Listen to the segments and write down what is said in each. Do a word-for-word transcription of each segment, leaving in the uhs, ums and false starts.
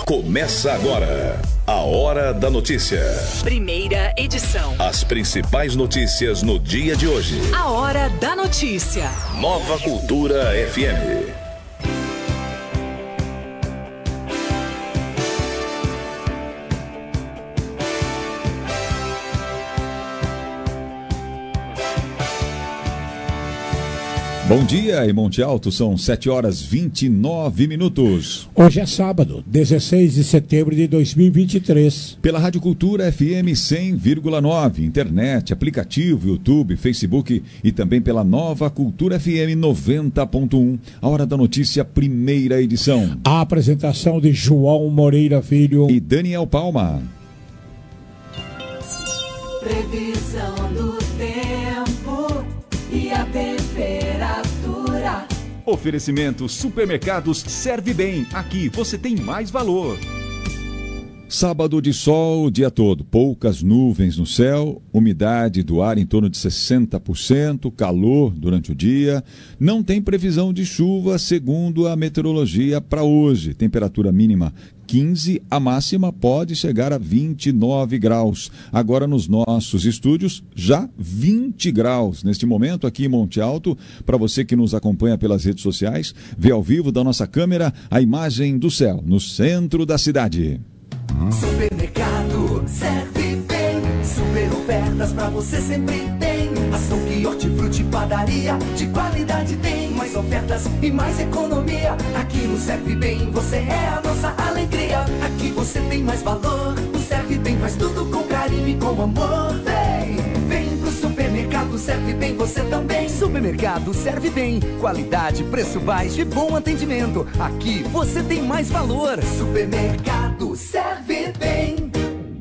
Começa agora a Hora da Notícia. Primeira edição. As principais notícias no dia de hoje. A Hora da Notícia. Nova Cultura F M. Bom dia, em Monte Alto, são sete horas e vinte e nove minutos. Hoje é sábado, dezesseis de setembro de dois mil e vinte e três. Pela Rádio Cultura F M cem vírgula nove, internet, aplicativo, YouTube, Facebook e também pela Nova Cultura F M noventa ponto um. A Hora da Notícia, primeira edição. A apresentação de João Moreira Filho e Daniel Palma. Previsão do tempo e a temperatura. Oferecimento Supermercados Serve Bem. Aqui você tem mais valor. Sábado de sol o dia todo, poucas nuvens no céu, umidade do ar em torno de sessenta por cento, calor durante o dia. Não tem previsão de chuva, segundo a meteorologia, para hoje. Temperatura mínima quinze, a máxima pode chegar a vinte e nove graus. Agora nos nossos estúdios, já vinte graus. Neste momento aqui em Monte Alto, para você que nos acompanha pelas redes sociais, vê ao vivo da nossa câmera a imagem do céu, no centro da cidade. Supermercado Serve Bem, super ofertas pra você sempre tem. Ação que hortifruti padaria, de qualidade tem. Mais ofertas e mais economia. Aqui no Serve Bem você é a nossa alegria. Aqui você tem mais valor. O Serve Bem faz tudo com carinho e com amor. Vem, vem pro Supermercado Serve Bem você também. Supermercado Serve Bem, qualidade, preço baixo e bom atendimento. Aqui você tem mais valor. Supermercado Serve Bem.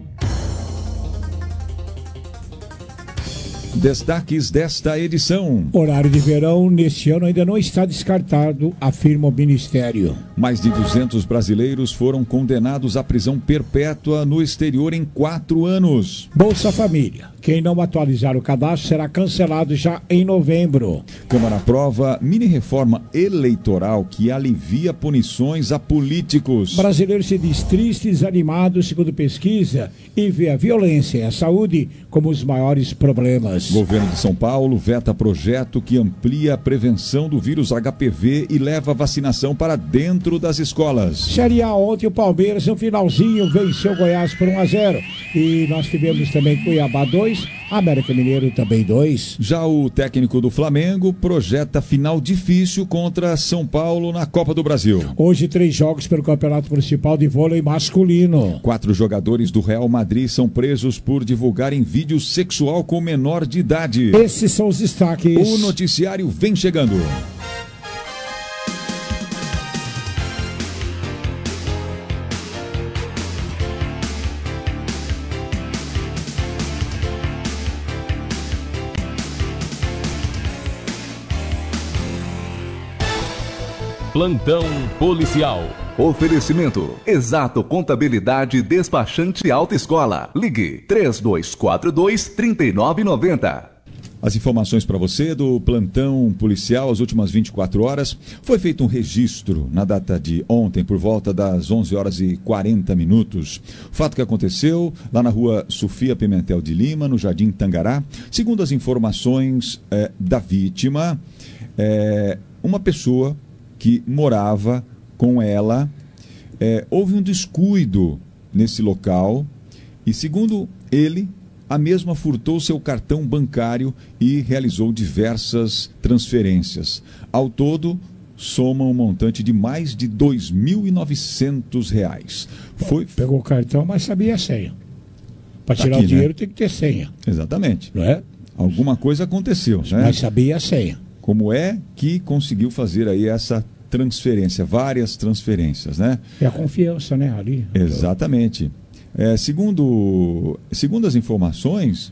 Destaques desta edição. Horário de verão neste ano ainda não está descartado, afirma o Ministério. Mais de duzentos brasileiros foram condenados à prisão perpétua no exterior em quatro anos. Bolsa Família. Quem não atualizar o cadastro será cancelado já em novembro. Câmara aprova mini-reforma eleitoral que alivia punições a políticos. Brasileiro se diz triste e desanimado, segundo pesquisa, e vê a violência e a saúde como os maiores problemas. Governo de São Paulo veta projeto que amplia a prevenção do vírus H P V e leva a vacinação para dentro das escolas. Série A, ontem o Palmeiras no finalzinho venceu o Goiás por um a zero. E nós tivemos também Cuiabá dois, América Mineiro também dois. Já o técnico do Flamengo projeta final difícil contra São Paulo na Copa do Brasil. Hoje três jogos pelo Campeonato Municipal de Vôlei Masculino. Quatro jogadores do Real Madrid são presos por divulgarem vídeo sexual com menor de idade. Esses são os destaques. O noticiário vem chegando. Plantão policial. Oferecimento Exato Contabilidade Despachante Autoescola. Ligue três dois quatro dois, três nove nove zero. As informações para você do plantão policial, as últimas vinte e quatro horas. Foi feito um registro na data de ontem, por volta das onze horas e quarenta minutos. O fato que aconteceu lá na rua Sofia Pimentel de Lima, no Jardim Tangará. Segundo as informações é, da vítima, é, uma pessoa que morava com ela, é, houve um descuido nesse local e, segundo ele, a mesma furtou seu cartão bancário e realizou diversas transferências. Ao todo, soma um montante de mais de dois mil e novecentos reais. Foi... Pegou o cartão, mas sabia a senha. Para tá tirar aqui, o dinheiro, né? Tem que ter senha. Exatamente. Não é? Alguma coisa aconteceu, né? Mas sabia a senha. Como é que conseguiu fazer aí essa transferência, várias transferências, né? É a confiança, né, ali. Exatamente. É, segundo, segundo as informações,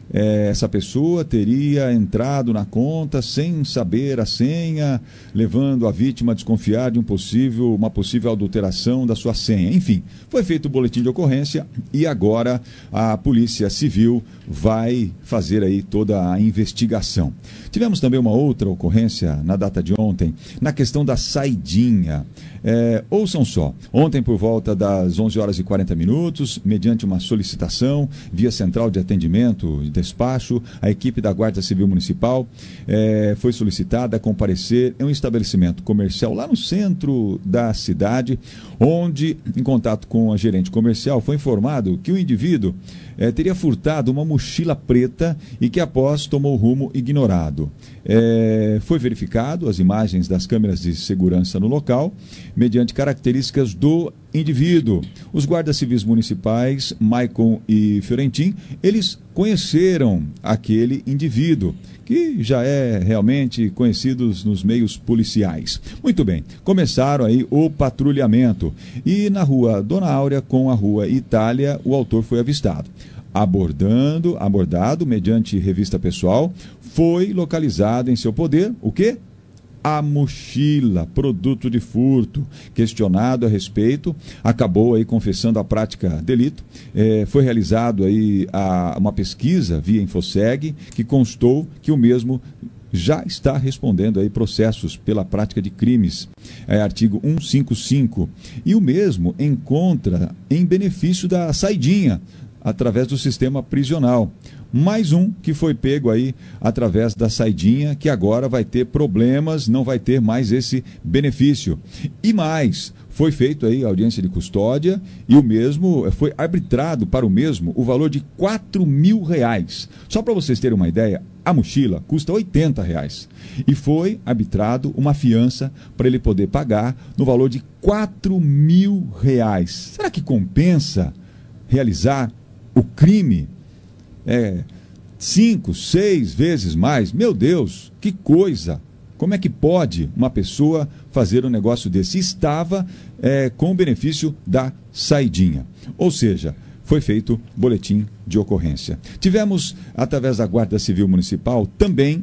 É, essa pessoa teria entrado na conta sem saber a senha, levando a vítima a desconfiar de um possível, uma possível adulteração da sua senha. Enfim, foi feito o boletim de ocorrência e agora a Polícia Civil vai fazer aí toda a investigação. Tivemos também uma outra ocorrência na data de ontem, na questão da saidinha. É, ouçam só, ontem por volta das onze horas e quarenta minutos, mediante uma solicitação via central de atendimento e despacho, a equipe da Guarda Civil Municipal é, foi solicitada a comparecer em um estabelecimento comercial lá no centro da cidade, onde, em contato com a gerente comercial, foi informado que o indivíduo é, teria furtado uma mochila preta e que após tomou rumo ignorado. É, foi verificado as imagens das câmeras de segurança no local, mediante características do indivíduo. Os guardas civis municipais, Maicon e Fiorentin, eles conheceram aquele indivíduo, que já é realmente conhecido nos meios policiais. Muito bem, começaram aí o patrulhamento e na rua Dona Áurea com a rua Itália, o autor foi avistado. Abordando, abordado mediante revista pessoal, foi localizado em seu poder o quê? A mochila, produto de furto. Questionado a respeito, acabou aí confessando a prática delito. É, foi realizado aí a, uma pesquisa via Infoseg, que constou que o mesmo já está respondendo aí processos pela prática de crimes, é, artigo cento e cinquenta e cinco, e o mesmo encontra em benefício da saidinha, através do sistema prisional. Mais um que foi pego aí através da saidinha, que agora vai ter problemas, não vai ter mais esse benefício. E mais, foi feito aí a audiência de custódia e o mesmo foi arbitrado para o mesmo o valor de quatro mil reais. Só para vocês terem uma ideia, a mochila custa oitenta reais. E foi arbitrado uma fiança para ele poder pagar no valor de quatro mil reais. Será que compensa realizar o crime? É, cinco, seis vezes mais. Meu Deus, que coisa! Como é que pode uma pessoa fazer um negócio desse? Estava é, com o benefício da saidinha. Ou seja, foi feito boletim de ocorrência. Tivemos, através da Guarda Civil Municipal, também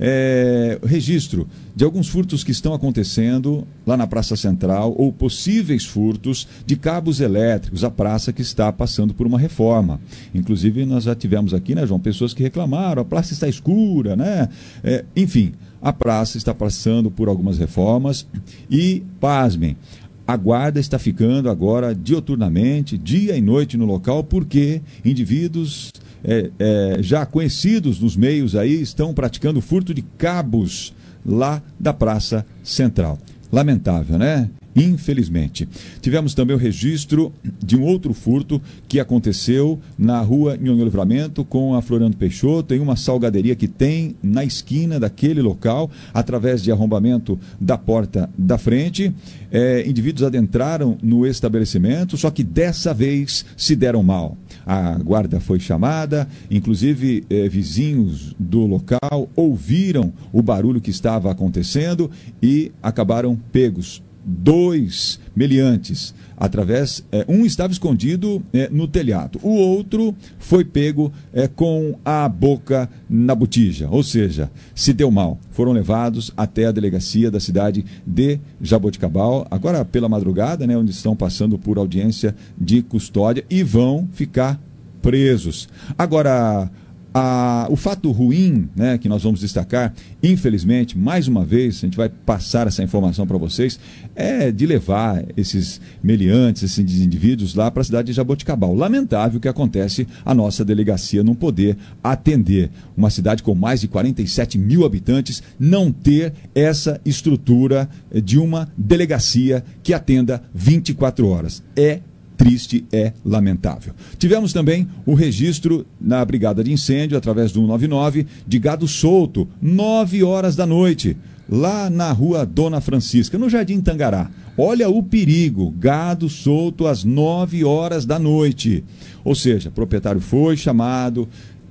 É, registro de alguns furtos que estão acontecendo lá na Praça Central, ou possíveis furtos de cabos elétricos, a praça que está passando por uma reforma. Inclusive nós já tivemos aqui, né, João, pessoas que reclamaram, a praça está escura, né? É, enfim, a praça está passando por algumas reformas e, pasmem, a guarda está ficando agora dioturnamente, dia e noite no local, porque indivíduos É, é, já conhecidos nos meios aí estão praticando furto de cabos lá da Praça Central. Lamentável, né? Infelizmente. Tivemos também o registro de um outro furto que aconteceu na rua Nhonhô Livramento com a Floriano Peixoto, em uma salgaderia que tem na esquina daquele local, através de arrombamento da porta da frente. É, indivíduos adentraram no estabelecimento, só que dessa vez se deram mal. A guarda foi chamada, inclusive eh, vizinhos do local ouviram o barulho que estava acontecendo e acabaram pegos. Dois meliantes, através, eh, um estava escondido eh, no telhado, o outro foi pego eh, com a boca na botija, ou seja, se deu mal. Foram levados até a delegacia da cidade de Jaboticabal, agora pela madrugada, né, onde estão passando por audiência de custódia e vão ficar presos. Agora, A, o fato ruim, né, que nós vamos destacar, infelizmente, mais uma vez, a gente vai passar essa informação para vocês, é de levar esses meliantes, esses indivíduos lá para a cidade de Jaboticabal. Lamentável que acontece a nossa delegacia não poder atender. Uma cidade com mais de quarenta e sete mil habitantes, não ter essa estrutura de uma delegacia que atenda vinte e quatro horas. É triste, é lamentável. Tivemos também o registro na brigada de incêndio, através do cento e noventa e nove, de gado solto, nove horas da noite, lá na rua Dona Francisca, no Jardim Tangará. Olha o perigo, gado solto às nove horas da noite. Ou seja, o proprietário foi chamado,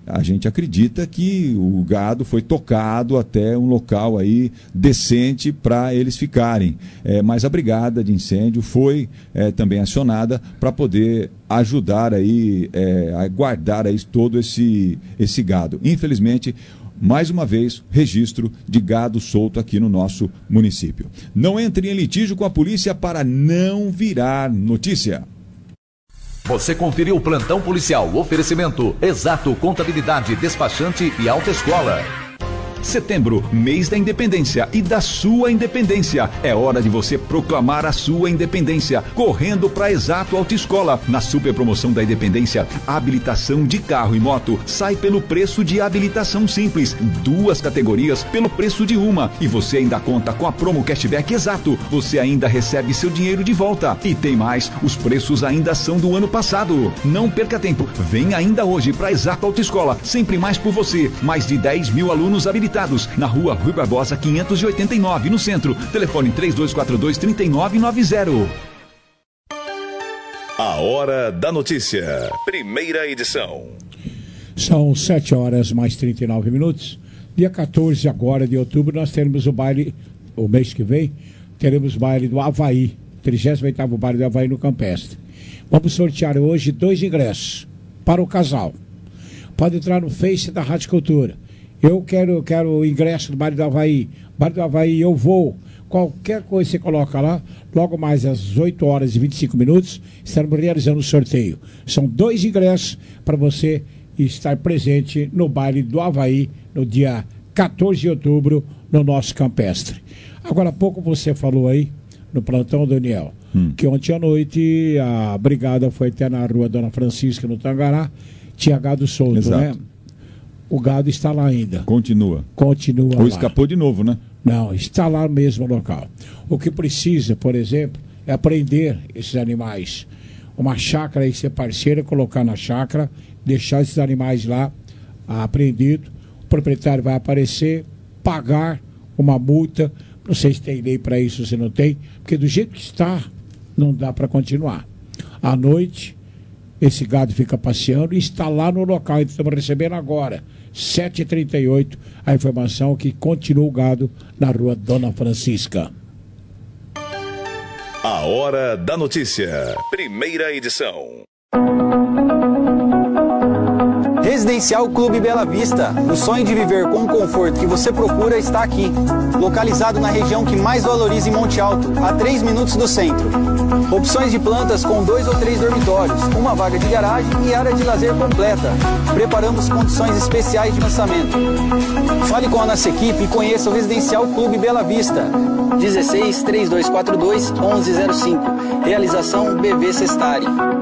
a gente acredita que o gado foi tocado até um local aí decente para eles ficarem. É, mas a brigada de incêndio foi é, também acionada para poder ajudar aí, é, a guardar aí todo esse, esse gado. Infelizmente, mais uma vez, registro de gado solto aqui no nosso município. Não entre em litígio com a polícia para não virar notícia. Você conferiu o Plantão Policial, oferecimento Exato Contabilidade, Despachante e Autoescola. Setembro, mês da independência e da sua independência. É hora de você proclamar a sua independência, correndo para Exato Autoescola. Na super promoção da independência, a habilitação de carro e moto sai pelo preço de habilitação simples. Duas categorias pelo preço de uma. E você ainda conta com a promo Cashback Exato. Você ainda recebe seu dinheiro de volta. E tem mais, os preços ainda são do ano passado. Não perca tempo, vem ainda hoje para Exato Autoescola. Sempre mais por você. Mais de dez mil alunos habilitados. Na rua Rui Barbosa quinhentos e oitenta e nove, no centro. Telefone três dois quatro dois, três nove nove zero. A Hora da Notícia. Primeira edição. São sete horas mais trinta e nove minutos. Dia quatorze agora de outubro nós teremos o baile, o mês que vem, teremos o baile do Havaí. trigésimo oitavo baile do Havaí no Campestre. Vamos sortear hoje dois ingressos para o casal. Pode entrar no Face da Rádio Cultura. Eu quero, quero o ingresso do baile do Havaí. Baile do Havaí, eu vou. Qualquer coisa você coloca lá. Logo mais às oito horas e vinte e cinco minutos, estaremos realizando o sorteio. São dois ingressos para você estar presente no baile do Havaí no dia quatorze de outubro, no nosso Campestre. Agora há pouco você falou aí, no plantão, Daniel, hum. que ontem à noite a brigada foi até na rua Dona Francisca, no Tangará, tinha gado solto, Exato. né? O gado está lá ainda. Continua. Continua Ou lá. escapou de novo, né? Não, está lá no mesmo local. O que precisa, por exemplo, é prender esses animais. Uma chácara aí, ser parceira, colocar na chácara, deixar esses animais lá apreendidos. O proprietário vai aparecer, pagar uma multa. Não sei se tem lei para isso, se não tem. Porque do jeito que está, não dá para continuar. À noite, esse gado fica passeando e está lá no local. Estamos recebendo agora, sete e trinta e oito, a informação que continua o gado na rua Dona Francisca. A Hora da Notícia. Primeira edição. Residencial Clube Bela Vista. O sonho de viver com o conforto que você procura está aqui. Localizado na região que mais valoriza em Monte Alto, a três minutos do centro. Opções de plantas com dois ou três dormitórios, uma vaga de garagem e área de lazer completa. Preparamos condições especiais de lançamento. Fale com a nossa equipe e conheça o Residencial Clube Bela Vista. dezesseis, três dois quatro dois, onze zero cinco. Realização B V Sestari.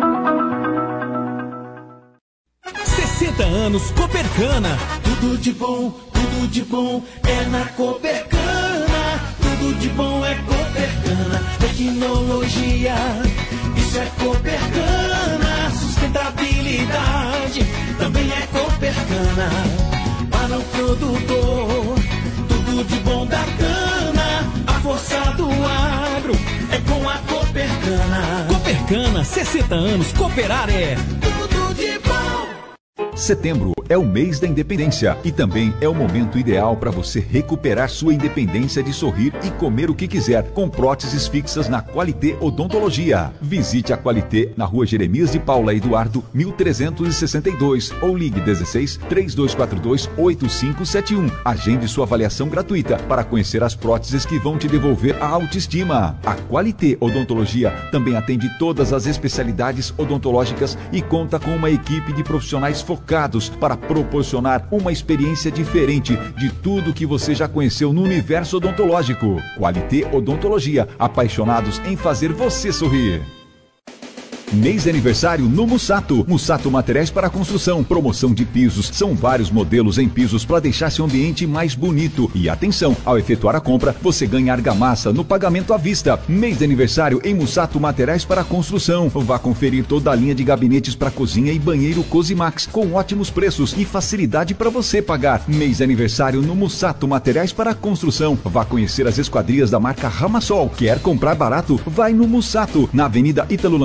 sessenta anos Copercana. Tudo de bom, tudo de bom é na Copercana. Tudo de bom é Copercana. Tecnologia, isso é Copercana. Sustentabilidade também é Copercana. Para o produtor, tudo de bom da cana. A força do agro é com a Copercana. Copercana, sessenta anos, cooperar é tudo de bom. Setembro é o mês da independência e também é o momento ideal para você recuperar sua independência de sorrir e comer o que quiser com próteses fixas na Qualité Odontologia. Visite a Qualité na rua Jeremias de Paula Eduardo, mil trezentos e sessenta e dois ou ligue dezesseis, três dois quatro dois, oito cinco sete um. Agende sua avaliação gratuita para conhecer as próteses que vão te devolver a autoestima. A Qualité Odontologia também atende todas as especialidades odontológicas e conta com uma equipe de profissionais focados para proporcionar uma experiência diferente de tudo que você já conheceu no universo odontológico. Qualité Odontologia, apaixonados em fazer você sorrir. Mês de aniversário no Mussato. Mussato Materiais para Construção. Promoção de pisos. São vários modelos em pisos para deixar seu ambiente mais bonito. E atenção, ao efetuar a compra, você ganha argamassa no pagamento à vista. Mês de aniversário em Mussato Materiais para Construção. Vá conferir toda a linha de gabinetes para cozinha e banheiro Cosimax com ótimos preços e facilidade para você pagar. Mês de aniversário no Mussato Materiais para Construção. Vá conhecer as esquadrias da marca Ramassol. Quer comprar barato? Vai no Mussato, na Avenida Ítalo Lanfredi cento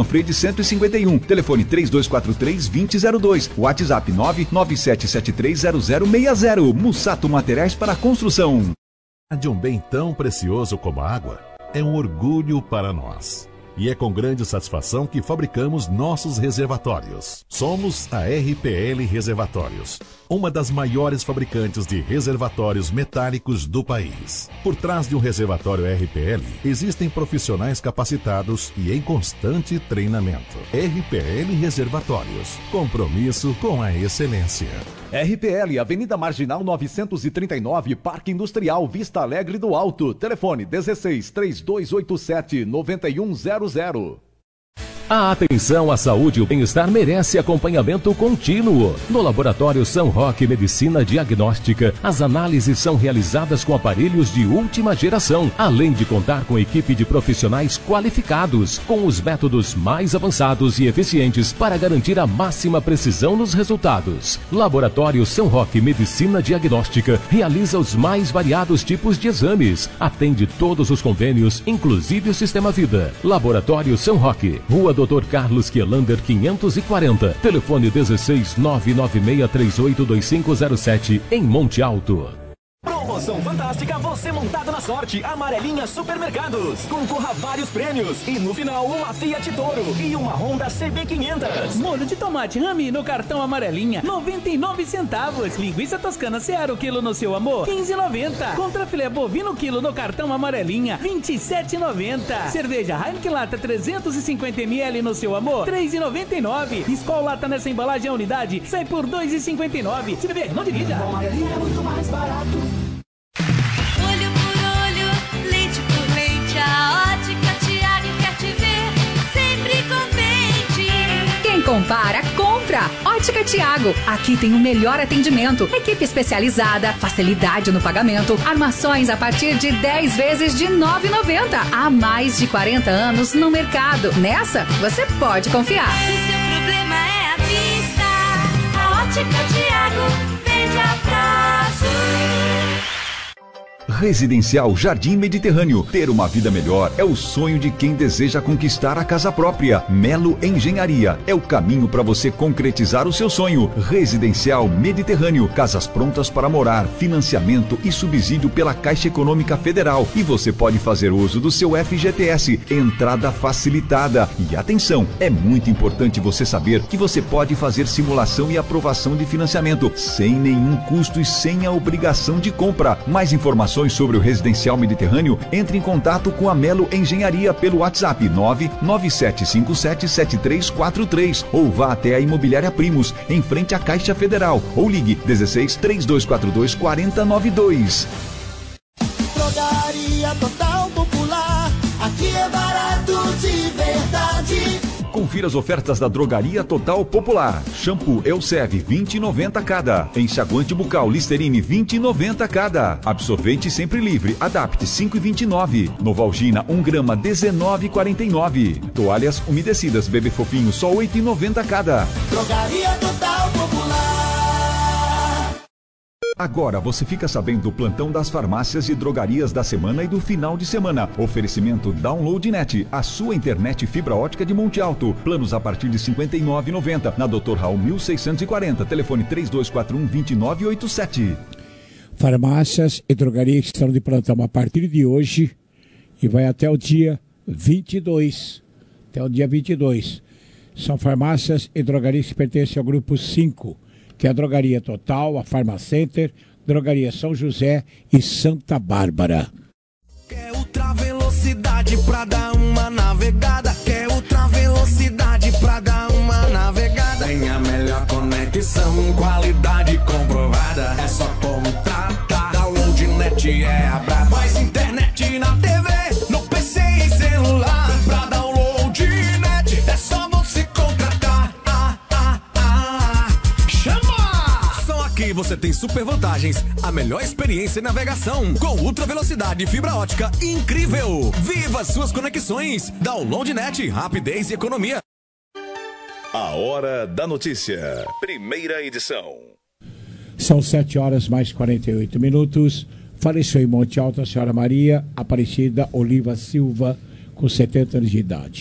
cento e cinquenta e um. Telefone três dois quatro três, dois zero zero dois. WhatsApp nove nove sete sete três zero zero seis zero. Mussato Materiais para Construção. De um bem tão precioso como a água é um orgulho para nós. E é com grande satisfação que fabricamos nossos reservatórios. Somos a R P L Reservatórios, uma das maiores fabricantes de reservatórios metálicos do país. Por trás de um reservatório R P L, existem profissionais capacitados e em constante treinamento. R P L Reservatórios, compromisso com a excelência. R P L, Avenida Marginal novecentos e trinta e nove, Parque Industrial, Vista Alegre do Alto. Telefone dezesseis, três dois oito sete, nove um zero zero. A atenção à saúde e o bem-estar merece acompanhamento contínuo. No Laboratório São Roque Medicina Diagnóstica, as análises são realizadas com aparelhos de última geração, além de contar com equipe de profissionais qualificados, com os métodos mais avançados e eficientes para garantir a máxima precisão nos resultados. Laboratório São Roque Medicina Diagnóstica realiza os mais variados tipos de exames, atende todos os convênios, inclusive o Sistema Vida. Laboratório São Roque, Rua doutor Carlos Kielander quinhentos e quarenta, telefone dezesseis, nove nove seis três oito dois cinco zero sete, em Monte Alto. Promoção fantástica, você montado na sorte. Amarelinha Supermercados. Concorra a vários prêmios. E no final, uma Fiat Toro e uma Honda C B quinhentos. Molho de tomate Rami no cartão Amarelinha, noventa e nove centavos. Linguiça toscana Seara, o quilo no seu amor, quinze e noventa. Contrafilé bovino, quilo no cartão Amarelinha, vinte e sete e noventa. Cerveja Heineken Lata trezentos e cinquenta mililitros no seu amor, três e noventa e nove. Skol Lata nessa embalagem a unidade sai por dois e cinquenta e nove. Se beber, não dirija. Amarelinha é muito mais barato. Olho por olho, leite por leite, a Ótica Tiago quer te ver sempre contente. Quem compara, compra. Ótica Tiago, aqui tem o melhor atendimento, equipe especializada, facilidade no pagamento, armações a partir de dez vezes de nove reais e noventa centavos. Há mais de quarenta anos no mercado. Nessa, você pode confiar. Se o seu problema é a vista, a Ótica Tiago vende a prazo. Residencial Jardim Mediterrâneo. Ter uma vida melhor é o sonho de quem deseja conquistar a casa própria. Melo Engenharia é o caminho para você concretizar o seu sonho. Residencial Mediterrâneo. Casas prontas para morar, financiamento e subsídio pela Caixa Econômica Federal. E você pode fazer uso do seu F G T S. Entrada facilitada. E atenção, é muito importante você saber que você pode fazer simulação e aprovação de financiamento sem nenhum custo e sem a obrigação de compra. Mais informações sobre o Residencial Mediterrâneo, entre em contato com a Melo Engenharia pelo WhatsApp nove nove sete cinco sete sete três quatro três ou vá até a Imobiliária Primos, em frente à Caixa Federal, ou ligue dezesseis, três dois quatro dois, quatro zero nove dois. Drogaria Total Popular, aqui é barato de verdade. Confira as ofertas da Drogaria Total Popular. Shampoo Elsev vinte e noventa cada. Enxaguante bucal Listerine vinte e noventa cada. Absorvente sempre livre Adapt cinco e vinte e nove. Novalgina um grama dezenove e quarenta e nove. Toalhas umedecidas Bebê Fofinho só oito e noventa cada. Drogaria Total Popular. Agora você fica sabendo do plantão das farmácias e drogarias da semana e do final de semana. Oferecimento DownloadNet, a sua internet fibra ótica de Monte Alto. Planos a partir de cinquenta e nove reais e noventa centavos. Na doutor Raul mil seiscentos e quarenta. Telefone três dois quatro um, dois nove oito sete. Farmácias e drogarias que estão de plantão a partir de hoje e vai até o dia vinte e dois. Até o dia vinte e dois. São farmácias e drogarias que pertencem ao grupo cinco. Que é a Drogaria Total, a Farmacenter, Drogaria São José e Santa Bárbara. Quer ultra velocidade pra dar uma navegada? Quer ultra velocidade pra dar uma navegada? Tem a melhor conexão, qualidade comprovada. É só contratar. DownloadNet é a braba. Mais internet na T V, no P C e celular. Pra DownloadNet é só você contratar. Ah, ah, ah. Chama! Só aqui você tem super vantagens, a melhor experiência em navegação, com ultra velocidade e fibra ótica incrível. Viva suas conexões! DownloadNet, rapidez e economia. A Hora da Notícia, primeira edição. São sete horas mais quarenta e oito minutos. Faleceu em Monte Alto a senhora Maria Aparecida Oliva Silva, com setenta anos de idade.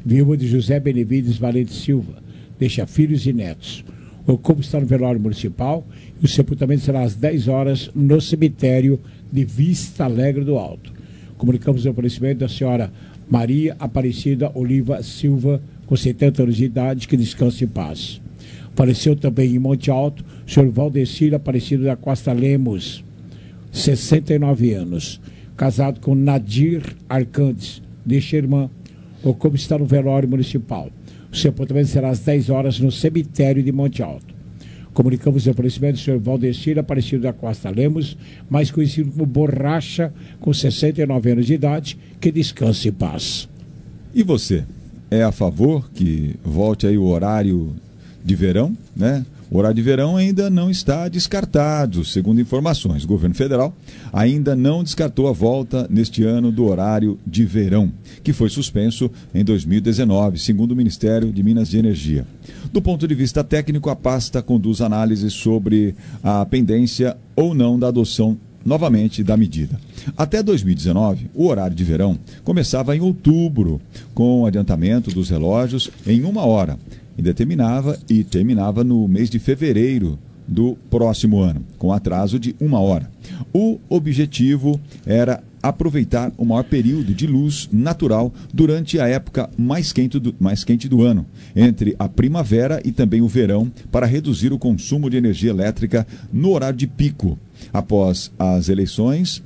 viúva de José Benevides Valente Silva, deixa filhos e netos. O corpo está no velório municipal e o sepultamento será às dez horas no cemitério de Vista Alegre do Alto. Comunicamos o falecimento da senhora Maria Aparecida Oliva Silva, com setenta anos de idade, que descanse em paz. Faleceu também em Monte Alto o senhor Valdecir Aparecido da Costa Lemos, sessenta e nove anos, casado com Nadir Arcantes, deixa irmã. O corpo está no velório municipal. O sepultamento será às dez horas no cemitério de Monte Alto. Comunicamos o falecimento do senhor Valdecir Aparecido da Costa Lemos, mais conhecido como Borracha, com sessenta e nove anos de idade, que descanse em paz. E você, é a favor que volte aí o horário de verão, né? O horário de verão ainda não está descartado, segundo informações. O governo federal ainda não descartou a volta neste ano do horário de verão, que foi suspenso em dois mil e dezenove, segundo o Ministério de Minas e Energia. Do ponto de vista técnico, a pasta conduz análises sobre a pendência ou não da adoção novamente da medida. Até dois mil e dezenove, o horário de verão começava em outubro, com o adiantamento dos relógios em uma hora, e determinava e terminava no mês de fevereiro do próximo ano, com atraso de uma hora. O objetivo era aproveitar o maior período de luz natural durante a época mais quente do, mais quente do ano, entre a primavera e também o verão, para reduzir o consumo de energia elétrica no horário de pico. Após as eleições,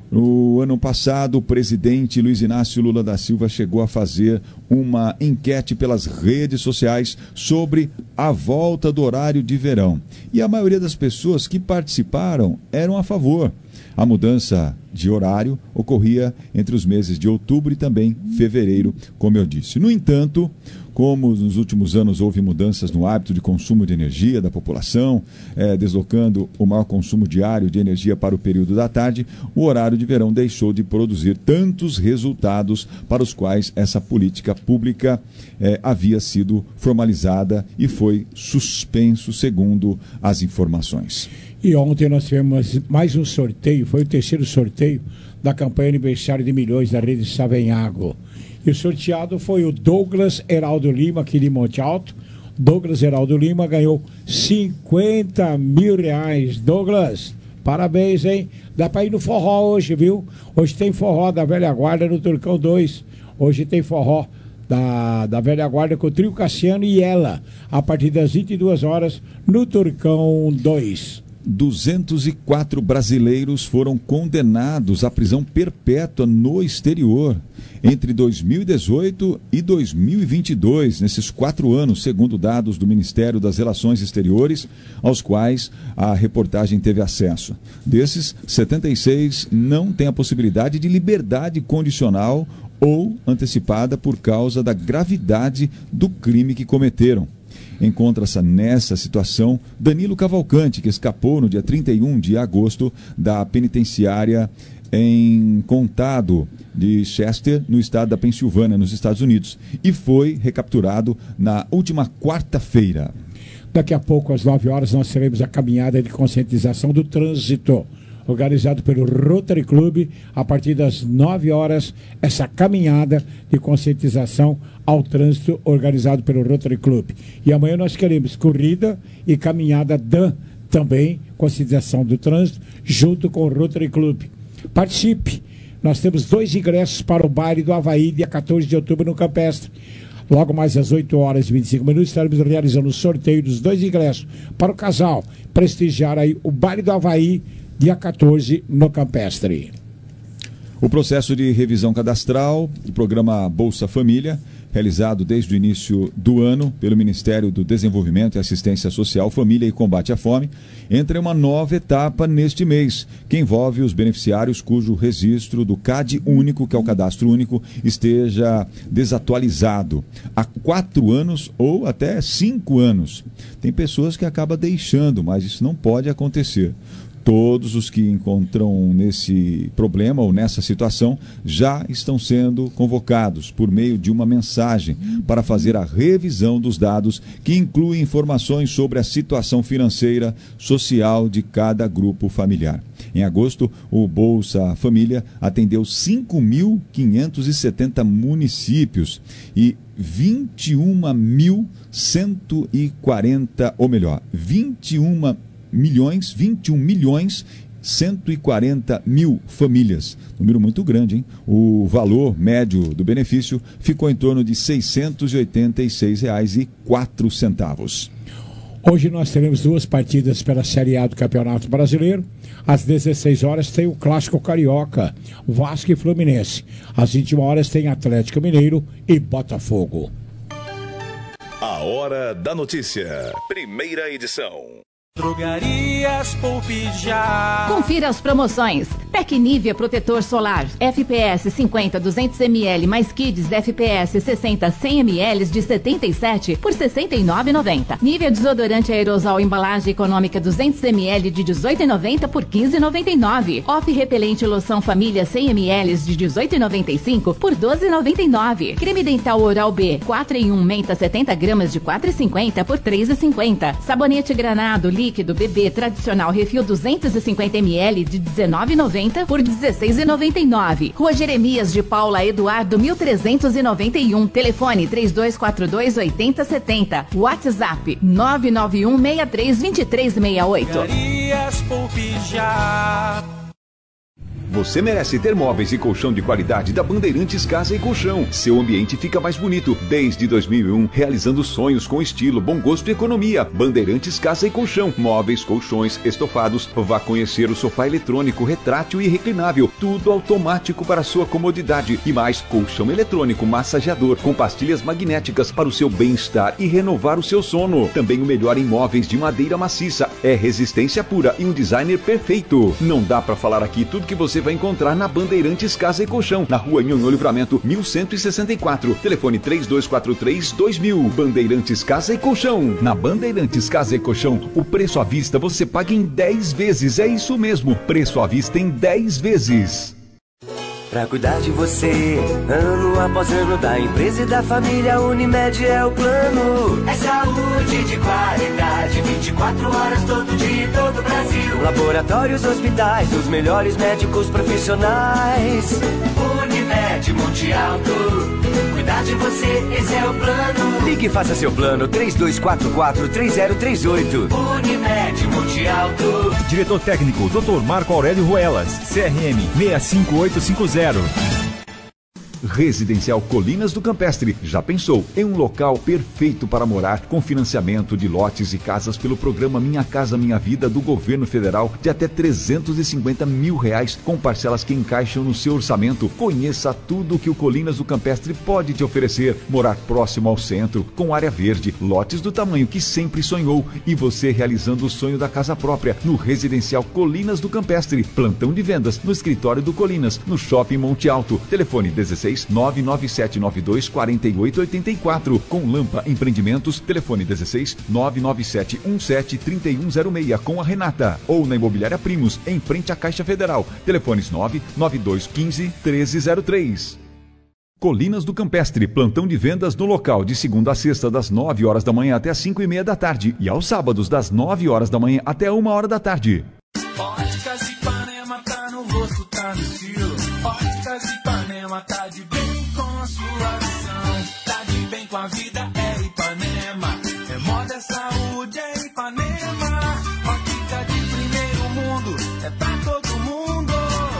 no ano passado, o presidente Luiz Inácio Lula da Silva chegou a fazer uma enquete pelas redes sociais sobre a volta do horário de verão. E a maioria das pessoas que participaram eram a favor. A mudança de horário ocorria entre os meses de outubro e também fevereiro, como eu disse. No entanto, como nos últimos anos houve mudanças no hábito de consumo de energia da população, eh, deslocando o maior consumo diário de energia para o período da tarde, o horário de verão deixou de produzir tantos resultados para os quais essa política pública eh, havia sido formalizada e foi suspenso, segundo as informações. E ontem nós tivemos mais um sorteio, foi o terceiro sorteio da campanha Aniversário de Milhões da Rede Savenhago. E o sorteado foi o Douglas Heraldo Lima, aqui de Monte Alto. Douglas Heraldo Lima ganhou cinquenta mil reais. Douglas, parabéns, hein? Dá para ir no forró hoje, viu? Hoje tem forró da Velha Guarda no Turcão dois. Hoje tem forró da, da Velha Guarda com o Trio Cassiano e ela, a partir das vinte e duas horas, no Turcão dois. duzentos e quatro brasileiros foram condenados à prisão perpétua no exterior entre dois mil e dezoito e dois mil e vinte e dois, nesses quatro anos, segundo dados do Ministério das Relações Exteriores, aos quais a reportagem teve acesso. Desses, setenta e seis não têm a possibilidade de liberdade condicional ou antecipada por causa da gravidade do crime que cometeram. Encontra-se nessa situação Danilo Cavalcante, que escapou no dia trinta e um de agosto da penitenciária em Condado de Chester, no estado da Pensilvânia, nos Estados Unidos, e foi recapturado na última quarta-feira. Daqui a pouco, às nove horas, nós teremos a caminhada de conscientização do trânsito, organizado pelo Rotary Club. A partir das nove horas, essa caminhada de conscientização ao trânsito organizado pelo Rotary Club. E amanhã nós queremos corrida e caminhada D A M, também conscientização do trânsito, junto com o Rotary Club. Participe! Nós temos dois ingressos para o baile do Havaí, dia quatorze de outubro, no Campestre. Logo mais às oito horas e vinte e cinco minutos, estaremos realizando o sorteio dos dois ingressos para o casal prestigiar aí o baile do Havaí, dia quatorze, no Campestre. O processo de revisão cadastral do programa Bolsa Família, realizado desde o início do ano pelo Ministério do Desenvolvimento e Assistência Social, Família e Combate à Fome, entra em uma nova etapa neste mês, que envolve os beneficiários cujo registro do C A D único, que é o cadastro único, esteja desatualizado há quatro anos ou até cinco anos. Tem pessoas que acabam deixando, mas isso não pode acontecer. Todos os que encontram nesse problema ou nessa situação já estão sendo convocados por meio de uma mensagem para fazer a revisão dos dados, que inclui informações sobre a situação financeira, social de cada grupo familiar. Em agosto, o Bolsa Família atendeu cinco mil quinhentos e setenta municípios e vinte e um mil cento e quarenta, ou melhor, vinte e um milhões, vinte e um milhões cento e quarenta mil famílias. Número muito grande, hein? O valor médio do benefício ficou em torno de seiscentos e oitenta e seis reais e quatro centavos. Hoje nós teremos duas partidas pela Série A do Campeonato Brasileiro. Às dezesseis horas tem o Clássico Carioca, Vasco e Fluminense. Às vinte e uma horas tem Atlético Mineiro e Botafogo. A Hora da Notícia. Primeira edição. Drogarias Poupe Já. Confira as promoções. Pack Nivea Protetor Solar F P S cinquenta duzentos mililitros mais Kids F P S sessenta cem mililitros de setenta e sete por sessenta e nove reais e noventa centavos. Nivea Desodorante Aerosol Embalagem Econômica duzentos mililitros de dezoito reais e noventa centavos por quinze reais e noventa e nove centavos. Off Repelente Loção Família cem mililitros de dezoito reais e noventa e cinco centavos por doze reais e noventa e nove centavos. Creme Dental Oral B quatro em um Menta setenta gramas de quatro reais e cinquenta centavos por três reais e cinquenta centavos. Sabonete Granado Líquido Bebê Tradicional Refil duzentos e cinquenta mililitros de dezenove reais e noventa centavos por dezesseis reais e noventa e nove centavos. Rua Jeremias de Paula Eduardo mil trezentos e noventa e um. Telefone três dois quatro dois oito zero sete zero. WhatsApp nove nove um seis três dois três seis oito. Drogarias Poupe Já. Você merece ter móveis e colchão de qualidade da Bandeirantes Casa e Colchão. Seu ambiente fica mais bonito desde dois mil e um, realizando sonhos com estilo, bom gosto e economia. Bandeirantes Casa e Colchão. Móveis, colchões, estofados. Vá conhecer o sofá eletrônico, retrátil e reclinável. Tudo automático para sua comodidade. E mais, colchão eletrônico massageador com pastilhas magnéticas para o seu bem-estar e renovar o seu sono. Também o melhor em móveis de madeira maciça. É resistência pura e um designer perfeito. Não dá para falar aqui tudo que você vai encontrar na Bandeirantes Casa e Colchão, na Rua Nhonhô Livramento, mil cento e sessenta e quatro. Telefone três dois quatro três dois mil. Bandeirantes Casa e Colchão. Na Bandeirantes Casa e Colchão, o preço à vista você paga em dez vezes. É isso mesmo, preço à vista em dez vezes. Pra cuidar de você, ano após ano, da empresa e da família, Unimed é o plano. É saúde de qualidade, vinte e quatro horas todo dia em todo o Brasil. Laboratórios, hospitais, os melhores médicos profissionais. Unimed Monte Alto, cuidar de você, esse é o plano. Ligue e faça seu plano, três dois quatro quatro três zero três oito. Unimed Monte Alto. Diretor técnico, doutor Marco Aurélio Ruelas, C R M seis cinco oito cinco zero. Residencial Colinas do Campestre. Já pensou em um local perfeito para morar, com financiamento de lotes e casas pelo programa Minha Casa Minha Vida do governo federal de até trezentos e cinquenta mil reais, com parcelas que encaixam no seu orçamento. Conheça tudo o que o Colinas do Campestre pode te oferecer. Morar próximo ao centro, com área verde, lotes do tamanho que sempre sonhou e você realizando o sonho da casa própria no Residencial Colinas do Campestre. Plantão de vendas no escritório do Colinas, no Shopping Monte Alto. Telefone dezesseis nove nove sete nove dois quatro oito oito quatro. Com Lampa Empreendimentos, telefone dezesseis nove nove sete um sete três um zero seis com a Renata. Ou na Imobiliária Primos, em frente à Caixa Federal. Telefones nove nove dois um cinco um três zero três. Colinas do Campestre, plantão de vendas no local de segunda a sexta das nove horas da manhã até as cinco e meia da tarde e aos sábados das nove horas da manhã até uma hora da tarde. Óticas Ipanema, tá no rosto, tá no estilo. Óticas Ipanema, tá de bem com a sua visão. Tá de bem com a vida, é Ipanema. É moda, é saúde, é Ipanema. Ótica de primeiro mundo, é pra todo mundo.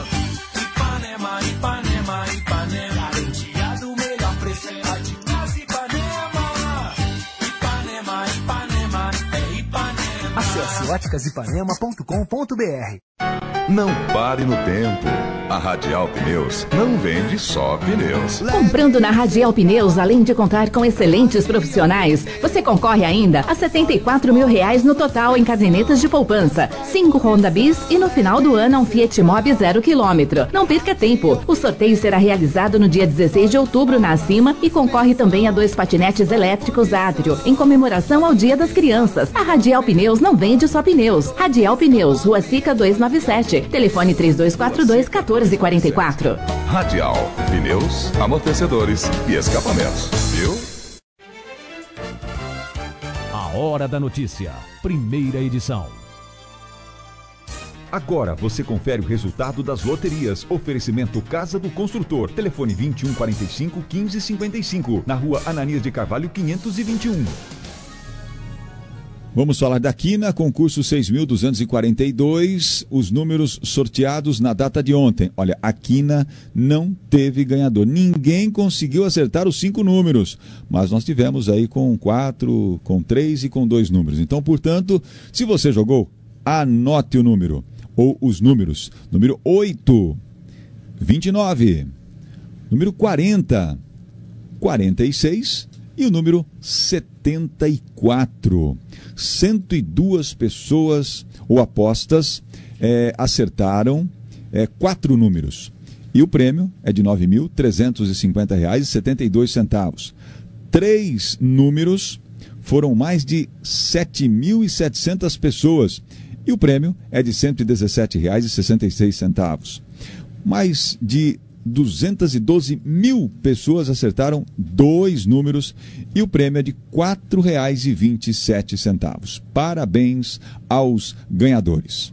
Ipanema, Ipanema, Ipanema. Garantia do melhor preço, é Óticas Ipanema. Ipanema, Ipanema, é Ipanema. Acesse óticas ipanema ponto com ponto b r. Não pare no tempo. A Radial Pneus não vende só pneus. Comprando na Radial Pneus, além de contar com excelentes profissionais, você concorre ainda a setenta e quatro mil reais no total em cadernetas de poupança, cinco Honda Bis e no final do ano um Fiat Mobi zero quilômetro. Não perca tempo. O sorteio será realizado no dia dezesseis de outubro na Acima e concorre também a dois patinetes elétricos Atrio, em comemoração ao Dia das Crianças. A Radial Pneus não vende só pneus. Radial Pneus, Rua Sica duzentos e noventa e sete. Telefone três dois quatro dois um quatro quatro quatro. Radial, pneus, amortecedores e escapamentos, viu? A Hora da Notícia, primeira edição. Agora você confere o resultado das loterias. Oferecimento Casa do Construtor. Telefone vinte e um, quarenta e cinco, quinze, cinquenta e cinco. Na rua Ananias de Carvalho, quinhentos e vinte e um. Vamos falar da Quina, concurso seis mil duzentos e quarenta e dois, os números sorteados na data de ontem. Olha, a Quina não teve ganhador, ninguém conseguiu acertar os cinco números, mas nós tivemos aí com quatro, com três e com dois números. Então, portanto, se você jogou, anote o número, ou os números. Número oito, vinte e nove, número quarenta, quarenta e seis e o número setenta e quatro. cento e duas pessoas ou apostas é, acertaram é, quatro números. E o prêmio é de nove mil trezentos e cinquenta reais e setenta e dois centavos. Três números foram mais de sete mil e setecentas pessoas. E o prêmio é de cento e dezessete reais e sessenta e seis centavos. Mais de duzentas e doze mil pessoas acertaram dois números e o prêmio é de quatro reais e vinte e sete centavos. Parabéns aos ganhadores.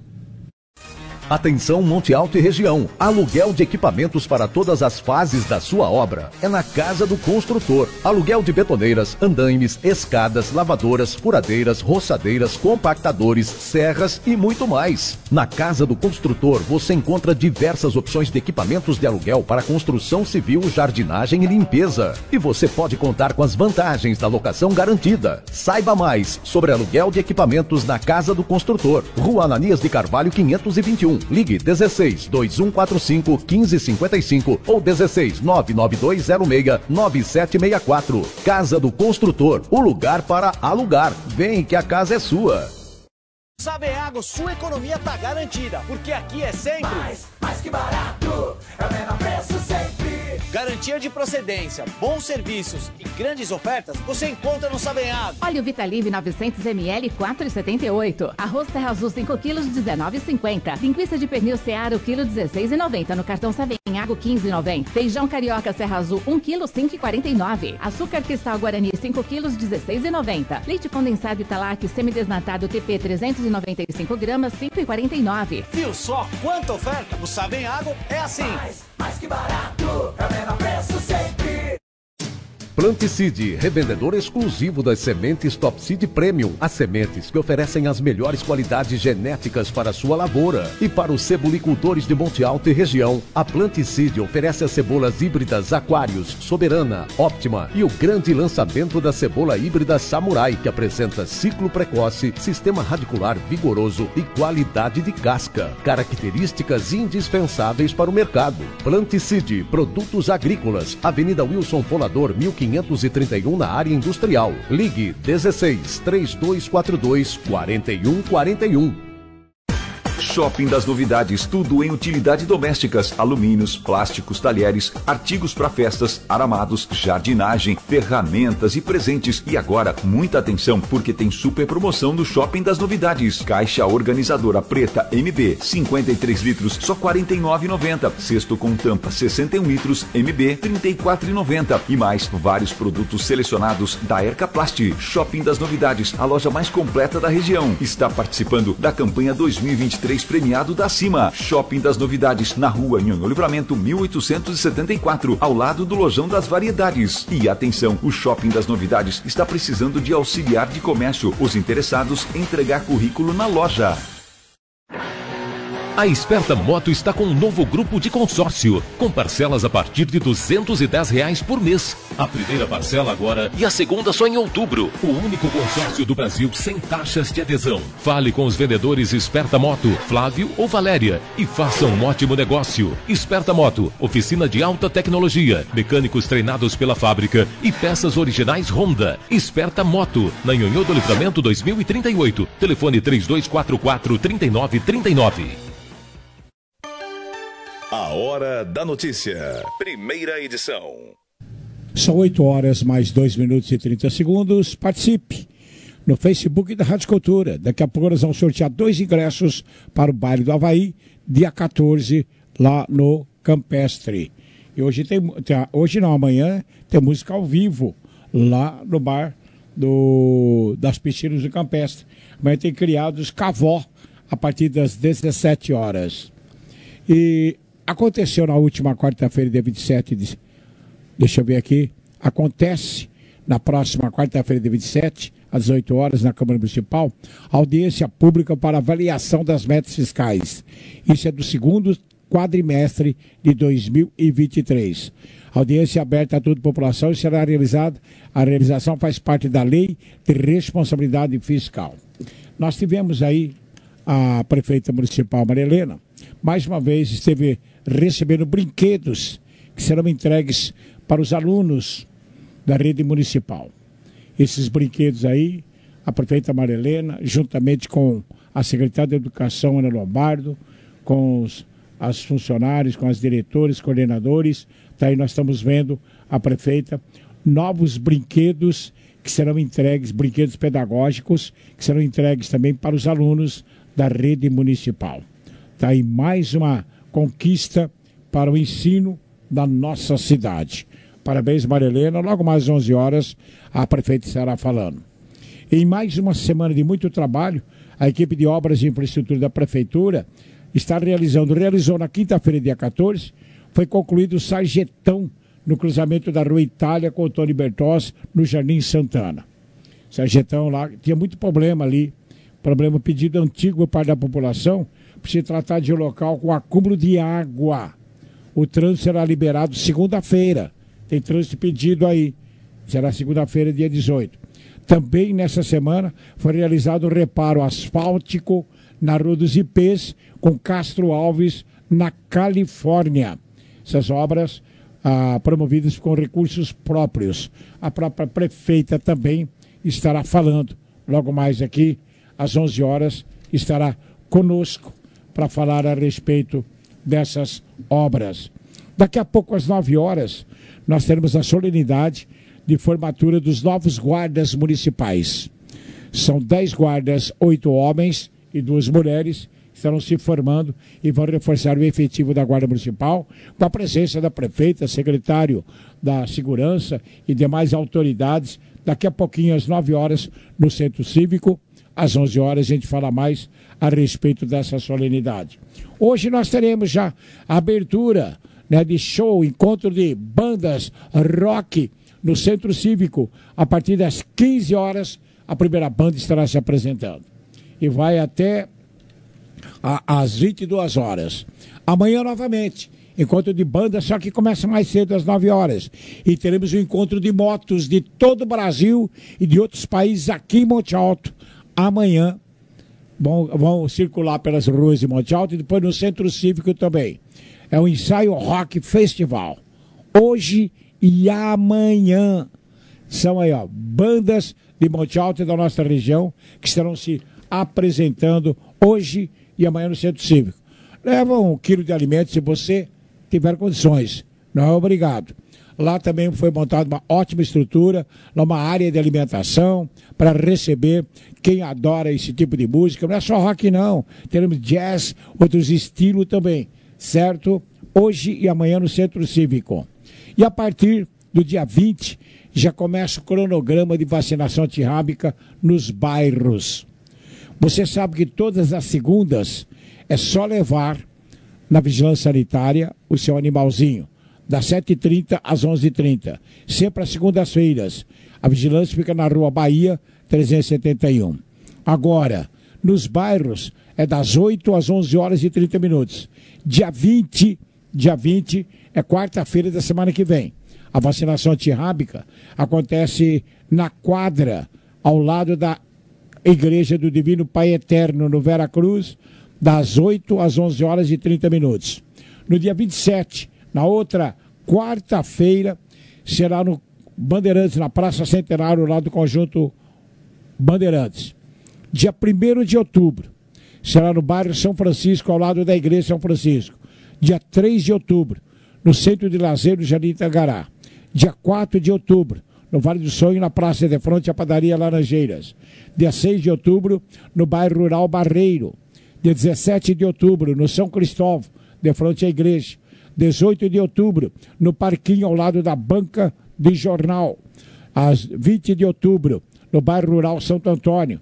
Atenção Monte Alto e região, aluguel de equipamentos para todas as fases da sua obra. É na Casa do Construtor. Aluguel de betoneiras, andaimes, escadas, lavadoras, furadeiras, roçadeiras, compactadores, serras e muito mais. Na Casa do Construtor você encontra diversas opções de equipamentos de aluguel para construção civil, jardinagem e limpeza. E você pode contar com as vantagens da locação garantida. Saiba mais sobre aluguel de equipamentos na Casa do Construtor. Rua Ananias de Carvalho, quinhentos e vinte e um. Ligue dezesseis, dois um quatro cinco, quinze cinquenta e cinco ou dezesseis, nove nove dois zero seis, nove sete seis quatro. Casa do Construtor, o lugar para alugar. Vem que a casa é sua. Saveago, sua economia tá garantida, porque aqui é sempre mais, mais que barato, é o menor preço sempre. Garantia de procedência, bons serviços e grandes ofertas você encontra no Saveago. Óleo Vitalive novecentos mililitros, quatro reais e setenta e oito centavos. Arroz Serra Azul cinco quilos, dezenove reais e cinquenta centavos. Linguiça de pernil Seara, o quilo dezesseis reais e noventa centavos no cartão Saveago, quinze reais e noventa centavos. Feijão Carioca Serra Azul um quilo, cinco reais e quarenta e nove centavos. Açúcar Cristal Guarani cinco quilos, dezesseis reais e noventa centavos. Leite condensado Italac semidesnatado T P trezentos e noventa e cinco gramas, cinco reais e quarenta e nove centavos. Viu só quanta oferta? No Saveago é assim. Mais, mais que barato, é o menor preço sempre. Planticide, revendedor exclusivo das sementes Top Seed Premium. As sementes que oferecem as melhores qualidades genéticas para a sua lavoura. E para os cebolicultores de Monte Alto e região, a Planticide oferece as cebolas híbridas Aquários, Soberana, Óptima e o grande lançamento da cebola híbrida Samurai, que apresenta ciclo precoce, sistema radicular vigoroso e qualidade de casca. Características indispensáveis para o mercado. Planticide, produtos agrícolas, Avenida Wilson Folador, mil quinhentos e trinta e um na área industrial. Ligue dezesseis, três dois quatro dois, quatro um quatro um. Shopping das Novidades, tudo em utilidade domésticas, alumínios, plásticos, talheres, artigos para festas, aramados, jardinagem, ferramentas e presentes. E agora, muita atenção, porque tem super promoção no Shopping das Novidades. Caixa organizadora preta M B, cinquenta e três litros, só quarenta e nove reais e noventa centavos. Cesto com tampa, sessenta e um litros, M B, trinta e quatro reais e noventa centavos. E mais, vários produtos selecionados da Ercaplast. Shopping das Novidades, a loja mais completa da região. Está participando da campanha dois mil e vinte e três premiado da Cima. Shopping das Novidades, na rua Nhonhô Livramento, mil oitocentos e setenta e quatro, ao lado do Lojão das Variedades. E atenção, o Shopping das Novidades está precisando de auxiliar de comércio. Os interessados, entregar currículo na loja. A Esperta Moto está com um novo grupo de consórcio, com parcelas a partir de duzentos e dez reais por mês. A primeira parcela agora e a segunda só em outubro. O único consórcio do Brasil sem taxas de adesão. Fale com os vendedores Esperta Moto, Flávio ou Valéria, e faça um ótimo negócio. Esperta Moto, oficina de alta tecnologia, mecânicos treinados pela fábrica e peças originais Honda. Esperta Moto, na Nhonhô do Livramento dois mil e trinta e oito. Telefone três dois quatro quatro, três nove três nove. A Hora da Notícia. Primeira edição. São oito horas mais dois minutos e trinta segundos. Participe no Facebook da Rádio Cultura. Daqui a pouco nós vamos sortear dois ingressos para o baile do Havaí, dia quatorze, lá no Campestre. E hoje tem, tem hoje não, amanhã tem música ao vivo lá no bar do, das piscinas do Campestre. Amanhã tem criados Cavó, a partir das dezessete horas. E aconteceu na última quarta-feira, dia vinte e sete de... Deixa eu ver aqui. Acontece na próxima quarta-feira, dia vinte e sete, às dezoito horas, na Câmara Municipal, audiência pública para avaliação das metas fiscais. Isso é do segundo quadrimestre de dois mil e vinte e três. Audiência aberta a toda a população e será realizada. A realização faz parte da Lei de Responsabilidade Fiscal. Nós tivemos aí a prefeita municipal, Maria Helena, mais uma vez esteve recebendo brinquedos que serão entregues para os alunos da rede municipal. Esses brinquedos aí, a prefeita Maria Helena, juntamente com a secretária de Educação, Ana Lombardo, com os as funcionários, com as diretores, coordenadores, daí nós estamos vendo a prefeita, novos brinquedos que serão entregues, brinquedos pedagógicos, que serão entregues também para os alunos da rede municipal. Está aí mais uma conquista para o ensino da nossa cidade. Parabéns, Maria Helena. Logo mais às onze horas, a prefeita estará falando. Em mais uma semana de muito trabalho, a equipe de obras e infraestrutura da prefeitura está realizando, realizou na quinta-feira, dia quatorze, foi concluído o sarjetão no cruzamento da Rua Itália com o Tony Bertós, no Jardim Santana. Sarjetão lá, tinha muito problema ali, problema pedido antigo por parte da população, por se tratar de um local com acúmulo de água. O trânsito será liberado segunda-feira, tem trânsito pedido aí, será segunda-feira, dia dezoito. Também nessa semana foi realizado o reparo asfáltico na Rua dos Ipês, com Castro Alves, na Califórnia. Essas obras ah, promovidas com recursos próprios. A própria prefeita também estará falando. Logo mais aqui, às onze horas, estará conosco para falar a respeito dessas obras. Daqui a pouco, às nove horas, nós teremos a solenidade de formatura dos novos guardas municipais. São dez guardas, oito homens e duas mulheres, estarão se formando e vão reforçar o efetivo da Guarda Municipal, com a presença da prefeita, secretário da Segurança e demais autoridades. Daqui a pouquinho, às nove horas, no Centro Cívico, às onze horas, a gente fala mais a respeito dessa solenidade. Hoje nós teremos já a abertura, né, de show, encontro de bandas rock no Centro Cívico. A partir das quinze horas, a primeira banda estará se apresentando. E vai até a, às vinte e duas horas. Amanhã, novamente, encontro de banda, só que começa mais cedo, às nove horas. E teremos o encontro de motos de todo o Brasil e de outros países aqui em Monte Alto. Amanhã vão, vão circular pelas ruas de Monte Alto e depois no Centro Cívico também. É o Ensaio Rock Festival. Hoje e amanhã. São aí, ó, bandas de Monte Alto e da nossa região que estarão se apresentando hoje e amanhã no Centro Cívico. Leva um quilo de alimentos se você tiver condições. Não é obrigado. Lá também foi montada uma ótima estrutura, uma área de alimentação para receber quem adora esse tipo de música. Não é só rock, não. Teremos jazz, outros estilos também, certo? Hoje e amanhã no Centro Cívico. E a partir do dia vinte, já começa o cronograma de vacinação antirrábica nos bairros. Você sabe que todas as segundas é só levar na vigilância sanitária o seu animalzinho, das sete e trinta às onze e trinta. Sempre às segundas-feiras. A vigilância fica na Rua Bahia, trezentos e setenta e um. Agora, nos bairros, é das oito às onze horas e trinta minutos. Dia vinte, dia vinte é quarta-feira da semana que vem. A vacinação antirrábica acontece na quadra, ao lado da Igreja do Divino Pai Eterno, no Vera Cruz, das oito às onze horas e trinta minutos. No dia vinte e sete, na outra quarta-feira, será no Bandeirantes, na Praça Centenário, lá do Conjunto Bandeirantes. Dia primeiro de outubro, será no bairro São Francisco, ao lado da Igreja São Francisco. Dia três de outubro, no Centro de Lazer, no Jardim Tangará. Dia quatro de outubro, no Vale do Sonho, na Praça de Fronte à Padaria Laranjeiras. Dia seis de outubro, no bairro Rural Barreiro. Dia dezessete de outubro, no São Cristóvão, de frente à igreja. dezoito de outubro, no Parquinho, ao lado da Banca de Jornal. Às vinte de outubro, no bairro Rural Santo Antônio. No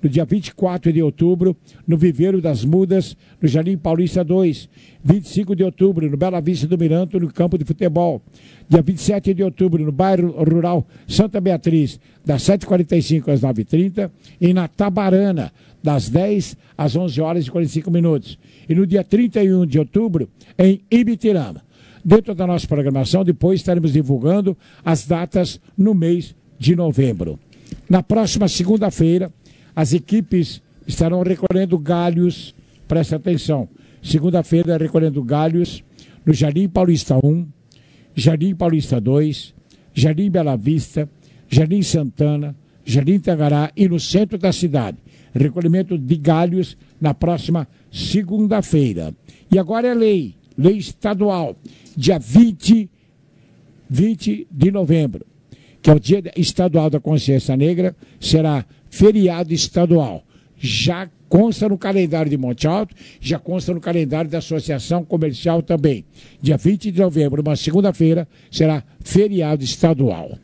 No dia vinte e quatro de outubro, no Viveiro das Mudas, no Jardim Paulista dois. vinte e cinco de outubro, no Bela Vista do Miranto, no campo de futebol. Dia vinte e sete de outubro, no bairro rural Santa Beatriz, das sete e quarenta e cinco às nove e trinta. E na Tabarana, das dez às onze horas e quarenta e cinco minutos. E no dia trinta e um de outubro, em Ibitirama. Dentro da nossa programação, depois estaremos divulgando as datas no mês de novembro. Na próxima segunda-feira, as equipes estarão recolhendo galhos, presta atenção, segunda-feira recolhendo galhos no Jardim Paulista um, Jardim Paulista dois, Jardim Bela Vista, Jardim Santana, Jardim Tangará e no centro da cidade. Recolhimento de galhos na próxima segunda-feira. E agora é lei, lei estadual, dia vinte, vinte de novembro, que é o Dia Estadual da Consciência Negra, será feriado estadual. Já consta no calendário de Monte Alto, já consta no calendário da Associação Comercial também. Dia vinte de novembro, uma segunda-feira, será feriado estadual.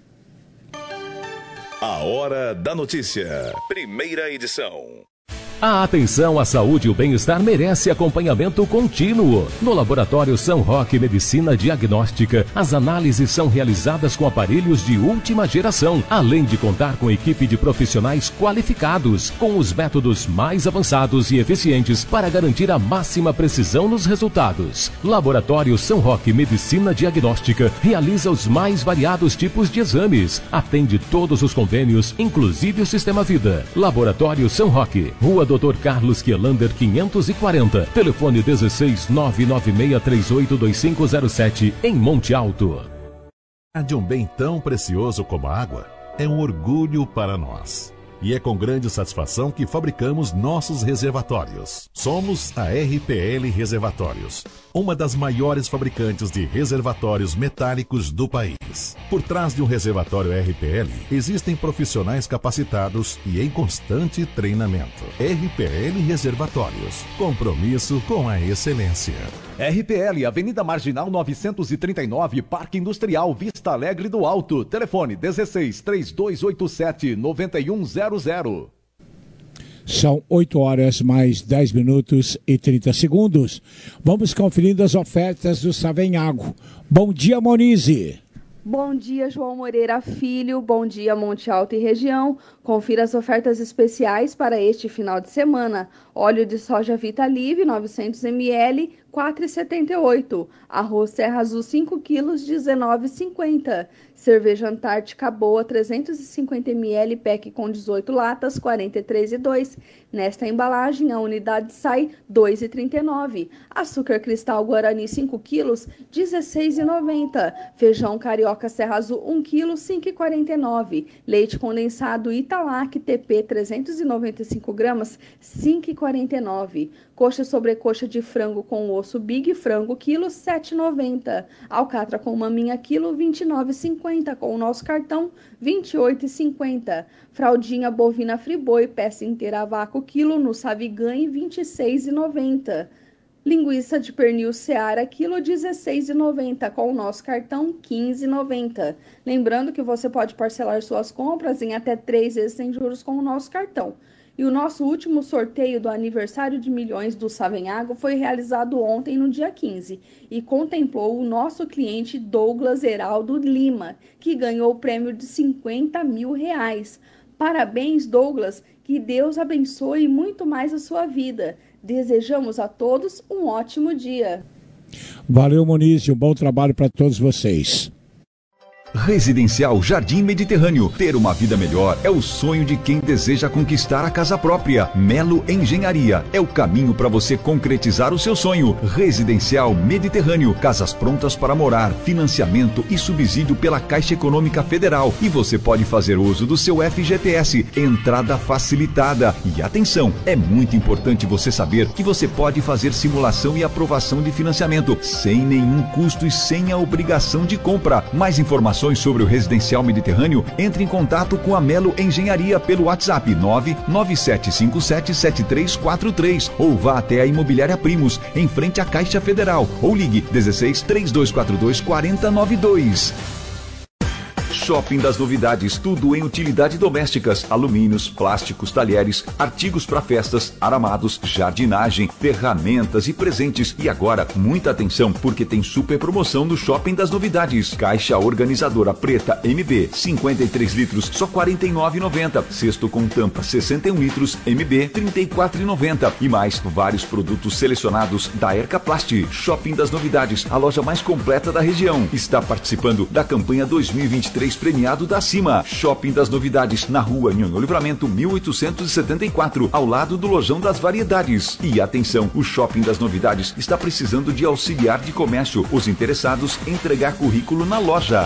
A Hora da Notícia, primeira edição. A atenção à saúde e o bem-estar merece acompanhamento contínuo. No Laboratório São Roque Medicina Diagnóstica, as análises são realizadas com aparelhos de última geração, além de contar com equipe de profissionais qualificados, com os métodos mais avançados e eficientes para garantir a máxima precisão nos resultados. Laboratório São Roque Medicina Diagnóstica realiza os mais variados tipos de exames, atende todos os convênios, inclusive o Sistema Vida. Laboratório São Roque, Rua doutor Carlos Kielander quinhentos e quarenta, telefone dezesseis nove nove seis três oito dois cinco zero sete, em Monte Alto. De um bem tão precioso como a água é um orgulho para nós. E é com grande satisfação que fabricamos nossos reservatórios. Somos a R P L Reservatórios, uma das maiores fabricantes de reservatórios metálicos do país. Por trás de um reservatório R P L, existem profissionais capacitados e em constante treinamento. R P L Reservatórios, compromisso com a excelência. R P L, Avenida Marginal novecentos e trinta e nove, Parque Industrial, Vista Alegre do Alto. Telefone dezesseis, três dois oito sete, nove um zero zero. São oito horas mais dez minutos e trinta segundos. Vamos conferindo as ofertas do Savenhago. Bom dia, Monize. Bom dia, João Moreira Filho. Bom dia, Monte Alto e região. Confira as ofertas especiais para este final de semana. Óleo de soja Vita Live, novecentos mililitros, quatro reais e setenta e oito centavos. Arroz Terra Azul, cinco quilos, dezenove reais e cinquenta centavos. Cerveja Antártica Boa, trezentos e cinquenta mililitros, pack com dezoito latas, quarenta e três reais e dois centavos. Nesta embalagem, a unidade sai dois reais e trinta e nove centavos. Açúcar Cristal Guarani, cinco quilos, dezesseis reais e noventa centavos. Feijão Carioca Serra Azul, um quilo, cinco reais e quarenta e nove centavos. Leite condensado Italac T P, trezentos e noventa e cinco gramas, cinco reais e quarenta e nove centavos. Coxa sobrecoxa de frango com osso Big Frango, quilo, sete reais e noventa centavos. Alcatra com maminha, quilo, vinte e nove reais e cinquenta centavos. Com o nosso cartão, vinte e oito reais e cinquenta centavos. Fraldinha bovina Friboi, peça inteira a vácuo, quilo, no Saviganhe, vinte e seis reais e noventa centavos. Linguiça de pernil Seara, quilo, dezesseis reais e noventa centavos. Com o nosso cartão, quinze reais e noventa centavos. Lembrando que você pode parcelar suas compras em até três vezes sem juros com o nosso cartão. E o nosso último sorteio do aniversário de milhões do Savenhago foi realizado ontem, no dia quinze, e contemplou o nosso cliente Douglas Heraldo Lima, que ganhou o prêmio de cinquenta mil reais. Parabéns, Douglas, que Deus abençoe muito mais a sua vida. Desejamos a todos um ótimo dia. Valeu, Moniz, um bom trabalho para todos vocês. Residencial Jardim Mediterrâneo. Ter uma vida melhor é o sonho de quem deseja conquistar a casa própria. Melo Engenharia é o caminho para você concretizar o seu sonho. Residencial Mediterrâneo. Casas prontas para morar, financiamento e subsídio pela Caixa Econômica Federal. E você pode fazer uso do seu F G T S. Entrada facilitada. E atenção, é muito importante você saber que você pode fazer simulação e aprovação de financiamento sem nenhum custo e sem a obrigação de compra. Mais informações sobre o Residencial Mediterrâneo, entre em contato com a Melo Engenharia pelo WhatsApp nove nove sete cinco sete sete três quatro três ou vá até a Imobiliária Primos, em frente à Caixa Federal, ou ligue dezesseis, três dois quatro dois, quatro zero nove dois. Shopping das Novidades, tudo em utilidade domésticas, alumínios, plásticos, talheres, artigos para festas, aramados, jardinagem, ferramentas e presentes. E agora, muita atenção, porque tem super promoção no Shopping das Novidades. Caixa organizadora preta M B, cinquenta e três litros, só quarenta e nove reais e noventa centavos. Cesto com tampa, sessenta e um litros, M B, trinta e quatro reais e noventa centavos. E mais, vários produtos selecionados da Ercaplast. Shopping das Novidades, a loja mais completa da região. Está participando da campanha dois mil e vinte e três premiado da Cima. Shopping das Novidades, na rua Nhonhô Livramento, mil oitocentos e setenta e quatro, ao lado do Lojão das Variedades. E atenção, o Shopping das Novidades está precisando de auxiliar de comércio. Os interessados, entregar currículo na loja.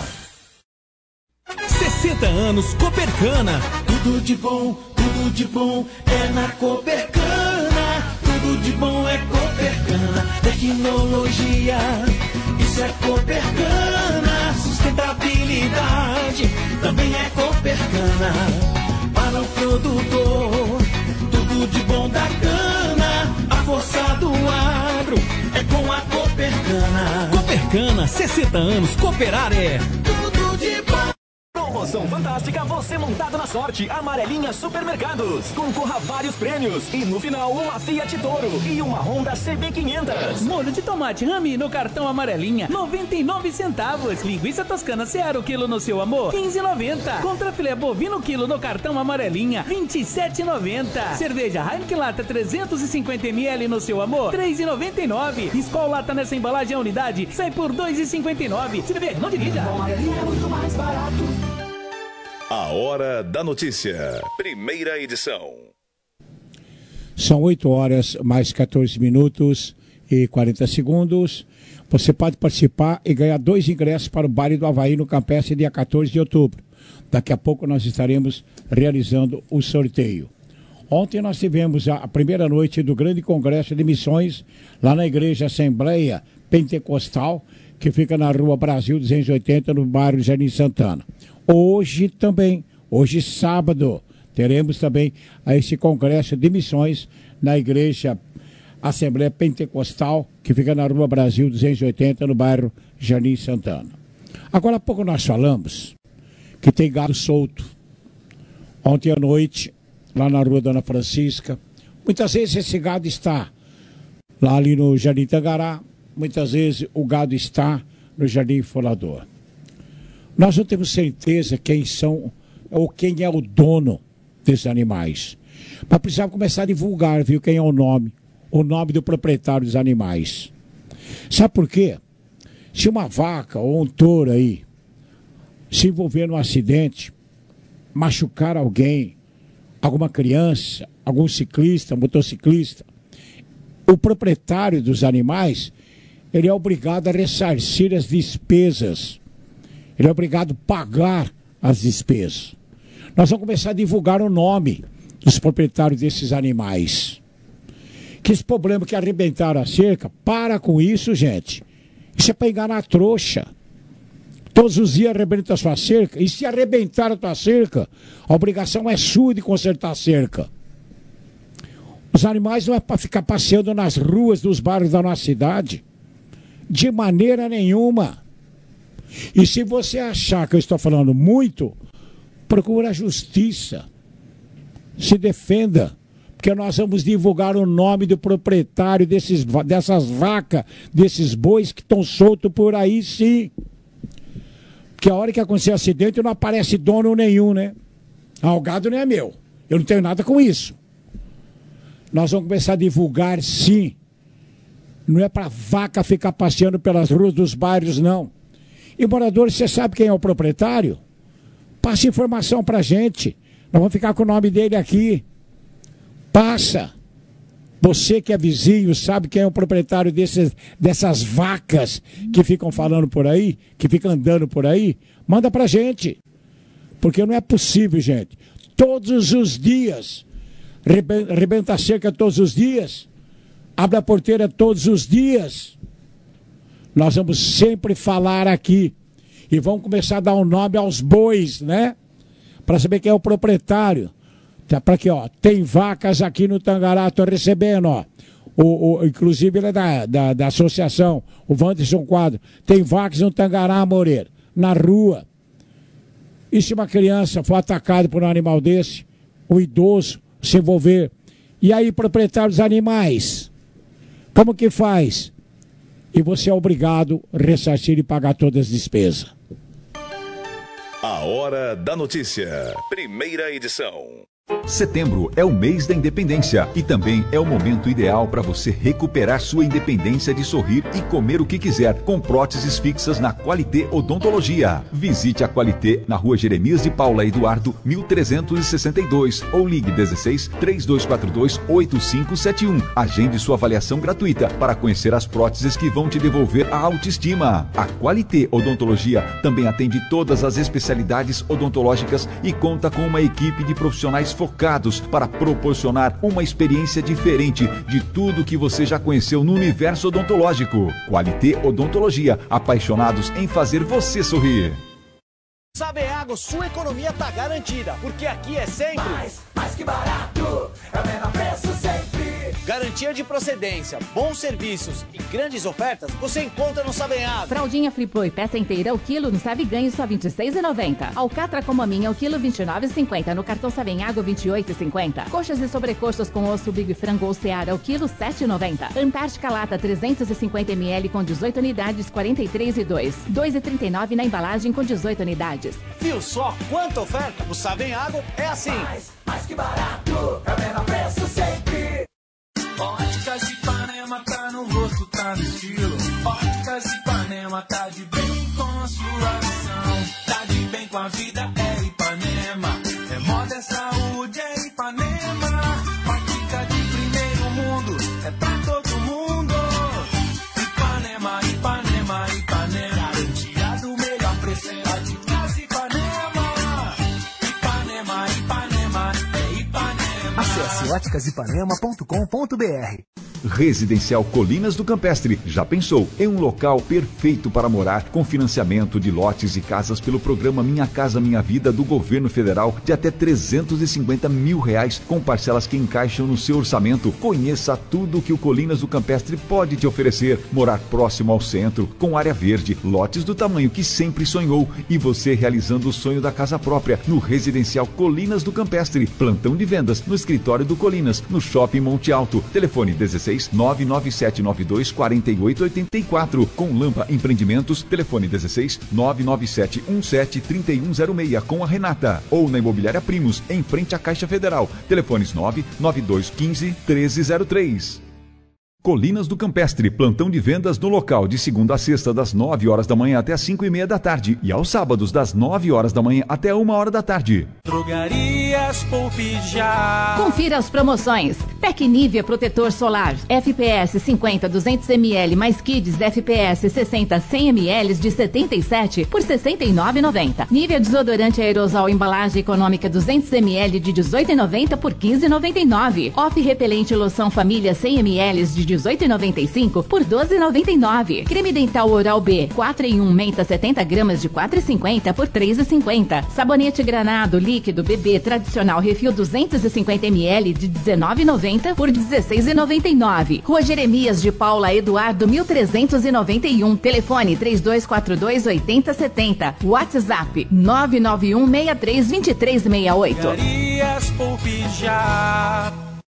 sessenta anos Copercana, tudo de bom, tudo de bom é na Copercana. Tudo de bom é Copercana, tecnologia, isso é Copercana. Sustentabilidade, também é Copercana. Para o produtor, tudo de bom da cana. A força do agro é com a Copercana. Copercana, sessenta anos, cooperar é tudo de bom. Promoção fantástica, você montado na sorte. Amarelinha Supermercados. Concorra a vários prêmios. E no final, uma Fiat Toro e uma Honda C B quinhentos. Molho de tomate Rami no cartão Amarelinha, noventa e nove centavos. Linguiça toscana Seara, o quilo no seu amor, quinze reais e noventa centavos. Contrafilé bovino, quilo no cartão Amarelinha, vinte e sete reais e noventa centavos. Cerveja Heineken Lata trezentos e cinquenta mililitros no seu amor, três reais e noventa e nove centavos. Skol Lata nessa embalagem a unidade, sai por dois reais e cinquenta e nove centavos. Se beber, não dirija. Amarelinha é muito mais barato. A Hora da Notícia. Primeira edição. São oito horas mais quatorze minutos e quarenta segundos. Você pode participar e ganhar dois ingressos para o Baile do Avaí no Campestre, dia quatorze de outubro. Daqui a pouco nós estaremos realizando o sorteio. Ontem nós tivemos a primeira noite do grande congresso de missões lá na Igreja Assembleia Pentecostal, que fica na Rua Brasil duzentos e oitenta, no bairro Jardim Santana. Hoje também, hoje sábado, teremos também esse congresso de missões na Igreja Assembleia Pentecostal, que fica na Rua Brasil duzentos e oitenta, no bairro Jardim Santana. Agora há pouco nós falamos que tem gado solto. Ontem à noite, lá na Rua Dona Francisca, muitas vezes esse gado está lá ali no Jardim Tangará, muitas vezes o gado está no Jardim Folador. Nós não temos certeza quem são ou quem é o dono desses animais. Mas precisamos começar a divulgar, viu, quem é o nome, o nome do proprietário dos animais. Sabe por quê? Se uma vaca ou um touro aí se envolver num acidente, machucar alguém, alguma criança, algum ciclista, motociclista, o proprietário dos animais, ele é obrigado a ressarcir as despesas. Ele é obrigado a pagar as despesas. Nós vamos começar a divulgar o nome dos proprietários desses animais. Que esse problema que arrebentaram a cerca, para com isso, gente. Isso é para enganar a trouxa. Todos os dias arrebenta a sua cerca. E se arrebentar a tua cerca, a obrigação é sua de consertar a cerca. Os animais não é para ficar passeando nas ruas dos bairros da nossa cidade. De maneira nenhuma. E se você achar que eu estou falando muito, procura a justiça. Se defenda. Porque nós vamos divulgar o nome do proprietário desses, dessas vacas, desses bois que estão soltos por aí, sim. Porque a hora que acontecer acidente não aparece dono nenhum, né? Ah, o gado não é meu. Eu não tenho nada com isso. Nós vamos começar a divulgar, sim. Não é para vaca ficar passeando pelas ruas dos bairros, não. E moradores, você sabe quem é o proprietário? Passa informação para a gente. Nós vamos ficar com o nome dele aqui. Passa. Você que é vizinho, sabe quem é o proprietário desses, dessas vacas que ficam falando por aí, que ficam andando por aí? Manda pra gente. Porque não é possível, gente. Todos os dias. Rebenta a cerca todos os dias. Abre a porteira todos os dias. Nós vamos sempre falar aqui. E vamos começar a dar um nome aos bois, né? Para saber quem é o proprietário. Tá, para aqui, ó. Tem vacas aqui no Tangará, tô recebendo, ó. O, o, inclusive ele é da, da, da associação, o Wanderson Quadro. Tem vacas no Tangará, Moreira. Na rua. E se uma criança for atacada por um animal desse, um idoso se envolver, e aí proprietário dos animais, como que faz? E você é obrigado a ressarcir e pagar todas as despesas. A Hora da Notícia, primeira edição. Setembro é o mês da independência e também é o momento ideal para você recuperar sua independência de sorrir e comer o que quiser com próteses fixas na Qualité Odontologia. Visite a Qualité na rua Jeremias de Paula Eduardo, mil trezentos e sessenta e dois ou ligue dezesseis, três dois quatro dois, oito cinco sete um. Agende sua avaliação gratuita para conhecer as próteses que vão te devolver a autoestima. A Qualité Odontologia também atende todas as especialidades odontológicas e conta com uma equipe de profissionais focados para proporcionar uma experiência diferente de tudo que você já conheceu no universo odontológico. Qualité Odontologia, apaixonados em fazer você sorrir. Saveago, sua economia tá garantida, porque aqui é sempre mais, mais que barato, é o menor preço sempre. Garantia de procedência, bons serviços e grandes ofertas você encontra no Saveago. Fraldinha Fripoi, peça inteira ao quilo no Sabe Ganho só vinte e seis reais e noventa centavos. Alcatra como a minha ao quilo vinte e nove reais e cinquenta centavos. No cartão Savenhago vinte e oito reais e cinquenta centavos. Coxas e sobrecoxas com osso Big Frango ou Seara ao quilo sete reais e noventa centavos. Antártica Lata trezentos e cinquenta mililitros com dezoito unidades quarenta e três reais e dois centavos. dois reais e trinta e nove centavos na embalagem com dezoito unidades. Viu só quanta oferta? O Savenhago é assim. Mais, mais que barato, é o menor preço sempre. Óticas Ipanema tá no rosto, tá no estilo. Óticas Ipanema tá de bem com a sua visão. Tá de bem com a vida, é Ipanema. É moda, é saúde, é Ipanema. Ótica de primeiro mundo, é pra todo mundo. Ipanema, Ipanema, Ipanema. Garantia do melhor preço, é Óticas Ipanema. Ipanema, Ipanema, é Ipanema. Acesse óticas ipanema ponto com ponto br. Residencial Colinas do Campestre. Já pensou em um local perfeito para morar com financiamento de lotes e casas pelo programa Minha Casa Minha Vida do governo federal de até trezentos e cinquenta mil reais com parcelas que encaixam no seu orçamento? Conheça tudo que o Colinas do Campestre pode te oferecer. Morar próximo ao centro, com área verde, lotes do tamanho que sempre sonhou e você realizando o sonho da casa própria no Residencial Colinas do Campestre. Plantão de vendas no escritório do Colinas, no Shopping Monte Alto. Telefone dezesseis, nove nove sete nove dois, quatro oito oito quatro. Com Lampa Empreendimentos, telefone dezesseis, nove nove sete um sete, três um zero seis com a Renata. Ou na Imobiliária Primos, em frente à Caixa Federal. Telefones nove nove dois um cinco, um três zero três. Colinas do Campestre, plantão de vendas no local de segunda a sexta das nove horas da manhã até as cinco e meia da tarde e aos sábados das nove horas da manhã até uma hora da tarde. Drogarias Poupe Já. Confira as promoções. Pack Nivea Protetor Solar F P S cinquenta, duzentos mililitros mais Kids F P S sessenta, cem mililitros de setenta e sete por sessenta e nove reais e noventa centavos. Nivea Desodorante Aerosol embalagem econômica duzentos mililitros de dezoito reais e noventa centavos por quinze reais e noventa e nove centavos. Off Repelente Loção Família cem mililitros de dezoito reais e noventa e cinco centavos por doze reais e noventa e nove centavos. Creme Dental Oral B quatro em um Menta setenta gramas de quatro reais e cinquenta centavos por três reais e cinquenta centavos. Sabonete Granado Líquido Bebê Tradicional Refil duzentos e cinquenta mililitros de dezenove reais e noventa centavos por dezesseis reais e noventa e nove centavos. Rua Jeremias de Paula Eduardo mil trezentos e noventa e um. Telefone três dois quatro dois, oito zero sete zero. WhatsApp nove nove um, seis três, dois três seis oito. Drogarias Poupe Já.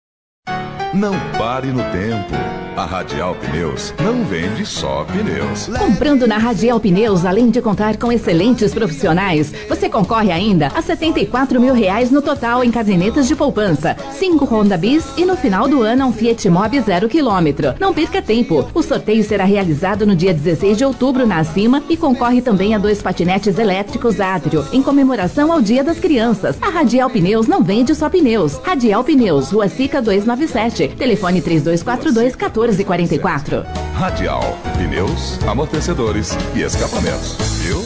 Não pare no tempo. A Radial Pneus não vende só pneus. Comprando na Radial Pneus, além de contar com excelentes profissionais, você concorre ainda a setenta e quatro mil reais no total em cadernetas de poupança, cinco Honda Bis e no final do ano um Fiat Mobi zero quilômetro. Não perca tempo. O sorteio será realizado no dia dezesseis de outubro na Acima e concorre também a dois patinetes elétricos Atrio, em comemoração ao Dia das Crianças. A Radial Pneus não vende só pneus. Radial Pneus, Rua Sica duzentos e noventa e sete. Telefone três dois quatro dois, um quatro quatro quatro. Radial, pneus, amortecedores e escapamentos, viu?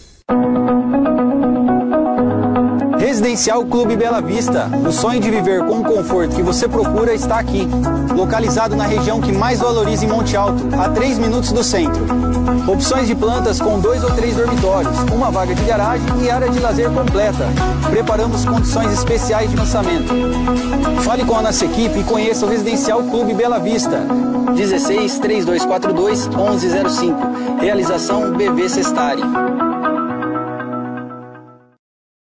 Residencial Clube Bela Vista. O sonho de viver com o conforto que você procura está aqui. Localizado na região que mais valoriza em Monte Alto, a três minutos do centro. Opções de plantas com dois ou três dormitórios, uma vaga de garagem e área de lazer completa. Preparamos condições especiais de lançamento. Fale com a nossa equipe e conheça o Residencial Clube Bela Vista. dezesseis, três dois quatro dois, onze zero cinco. Realização B V Sestari.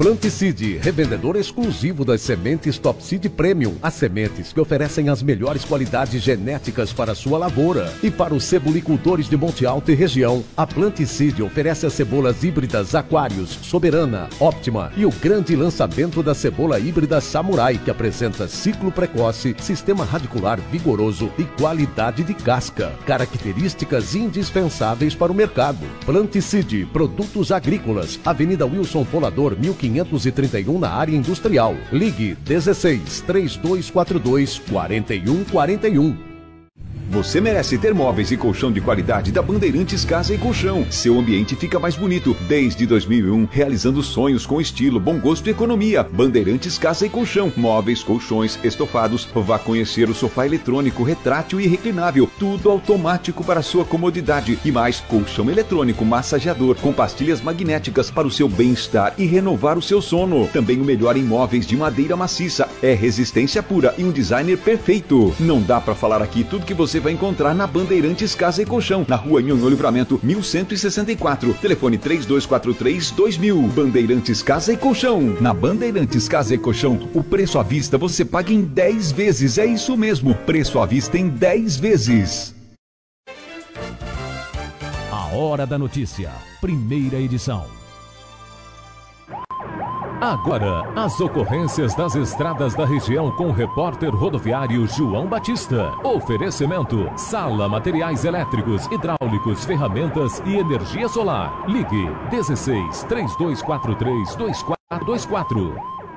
Planticide, revendedor exclusivo das sementes Top Seed Premium. As sementes que oferecem as melhores qualidades genéticas para a sua lavoura. E para os cebolicultores de Monte Alto e região, a Planticide oferece as cebolas híbridas Aquários, Soberana, Óptima e o grande lançamento da cebola híbrida Samurai, que apresenta ciclo precoce, sistema radicular vigoroso e qualidade de casca. Características indispensáveis para o mercado. Planticide, produtos agrícolas, Avenida Wilson Folador, mil quinhentos e trinta e um, na área industrial. Ligue dezesseis, três dois quatro dois, quatro um quatro um. Você merece ter móveis e colchão de qualidade da Bandeirantes Casa e Colchão. Seu ambiente fica mais bonito. Desde dois mil e um, realizando sonhos com estilo, bom gosto e economia. Bandeirantes Casa e Colchão. Móveis, colchões, estofados. Vá conhecer o sofá eletrônico, retrátil e reclinável. Tudo automático para sua comodidade. E mais, colchão eletrônico massageador com pastilhas magnéticas para o seu bem-estar e renovar o seu sono. Também o melhor em móveis de madeira maciça. É resistência pura e um designer perfeito. Não dá para falar aqui tudo que você vai encontrar na Bandeirantes Casa e Colchão, na rua Nhonhô Livramento, mil cento e sessenta e quatro. Telefone três dois quatro três, dois mil. Bandeirantes Casa e Colchão. Na Bandeirantes Casa e Colchão, o preço à vista você paga em dez vezes. É isso mesmo, preço à vista em dez vezes. A Hora da Notícia, primeira edição. Agora, as ocorrências das estradas da região com o repórter rodoviário João Batista. Oferecimento: Sala Materiais Elétricos, Hidráulicos, Ferramentas e Energia Solar. Ligue dezesseis, três dois quatro três, dois quatro dois quatro.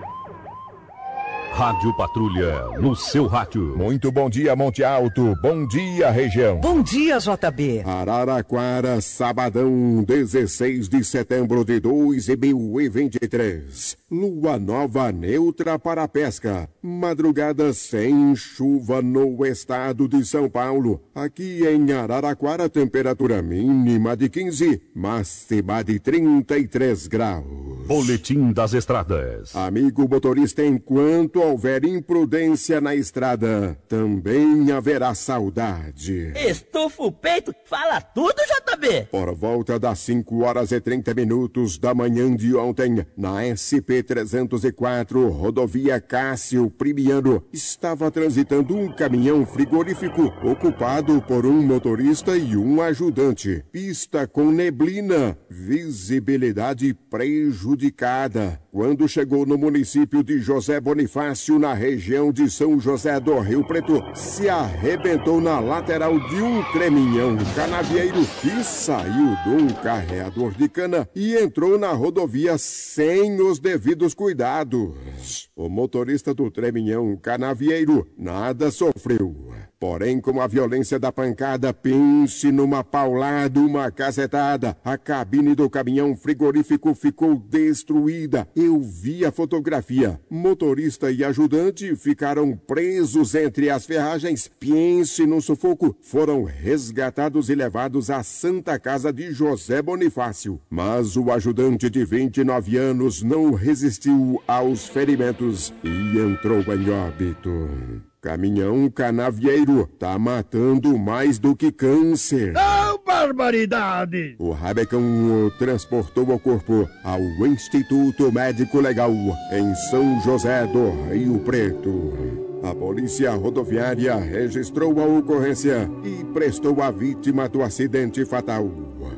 Rádio Patrulha, no seu rádio. Muito bom dia, Monte Alto. Bom dia, região. Bom dia, J B. Araraquara, sabadão, dezesseis de setembro de dois mil e vinte e três. Lua nova neutra para a pesca. Madrugada sem chuva no estado de São Paulo. Aqui em Araraquara, temperatura mínima de quinze, máxima de trinta e três graus. Boletim das estradas. Amigo motorista, enquanto houver imprudência na estrada, também haverá saudade. Estufa o peito, fala tudo, J B. Por volta das cinco horas e trinta minutos da manhã de ontem, na S P trezentos e quatro, rodovia Cássio Primiano, estava transitando um caminhão frigorífico ocupado por um motorista e um ajudante. Pista com neblina, visibilidade prejudicada. Quando chegou no município de José Bonifácio, na região de São José do Rio Preto, se arrebentou na lateral de um treminhão canavieiro e saiu de um carreador de cana e entrou na rodovia sem os devidos cuidados. O motorista do treminhão canavieiro nada sofreu. Porém, com a violência da pancada, pense numa paulada, uma cacetada. A cabine do caminhão frigorífico ficou destruída. Eu vi a fotografia. Motorista e ajudante ficaram presos entre as ferragens. Pense no sufoco. Foram resgatados e levados à Santa Casa de José Bonifácio. Mas o ajudante de vinte e nove anos não resistiu aos ferimentos e entrou em óbito. Caminhão canavieiro tá matando mais do que câncer. Não, barbaridade! O Rabecão transportou o corpo ao Instituto Médico Legal em São José do Rio Preto. A polícia rodoviária registrou a ocorrência e prestou a vítima do acidente fatal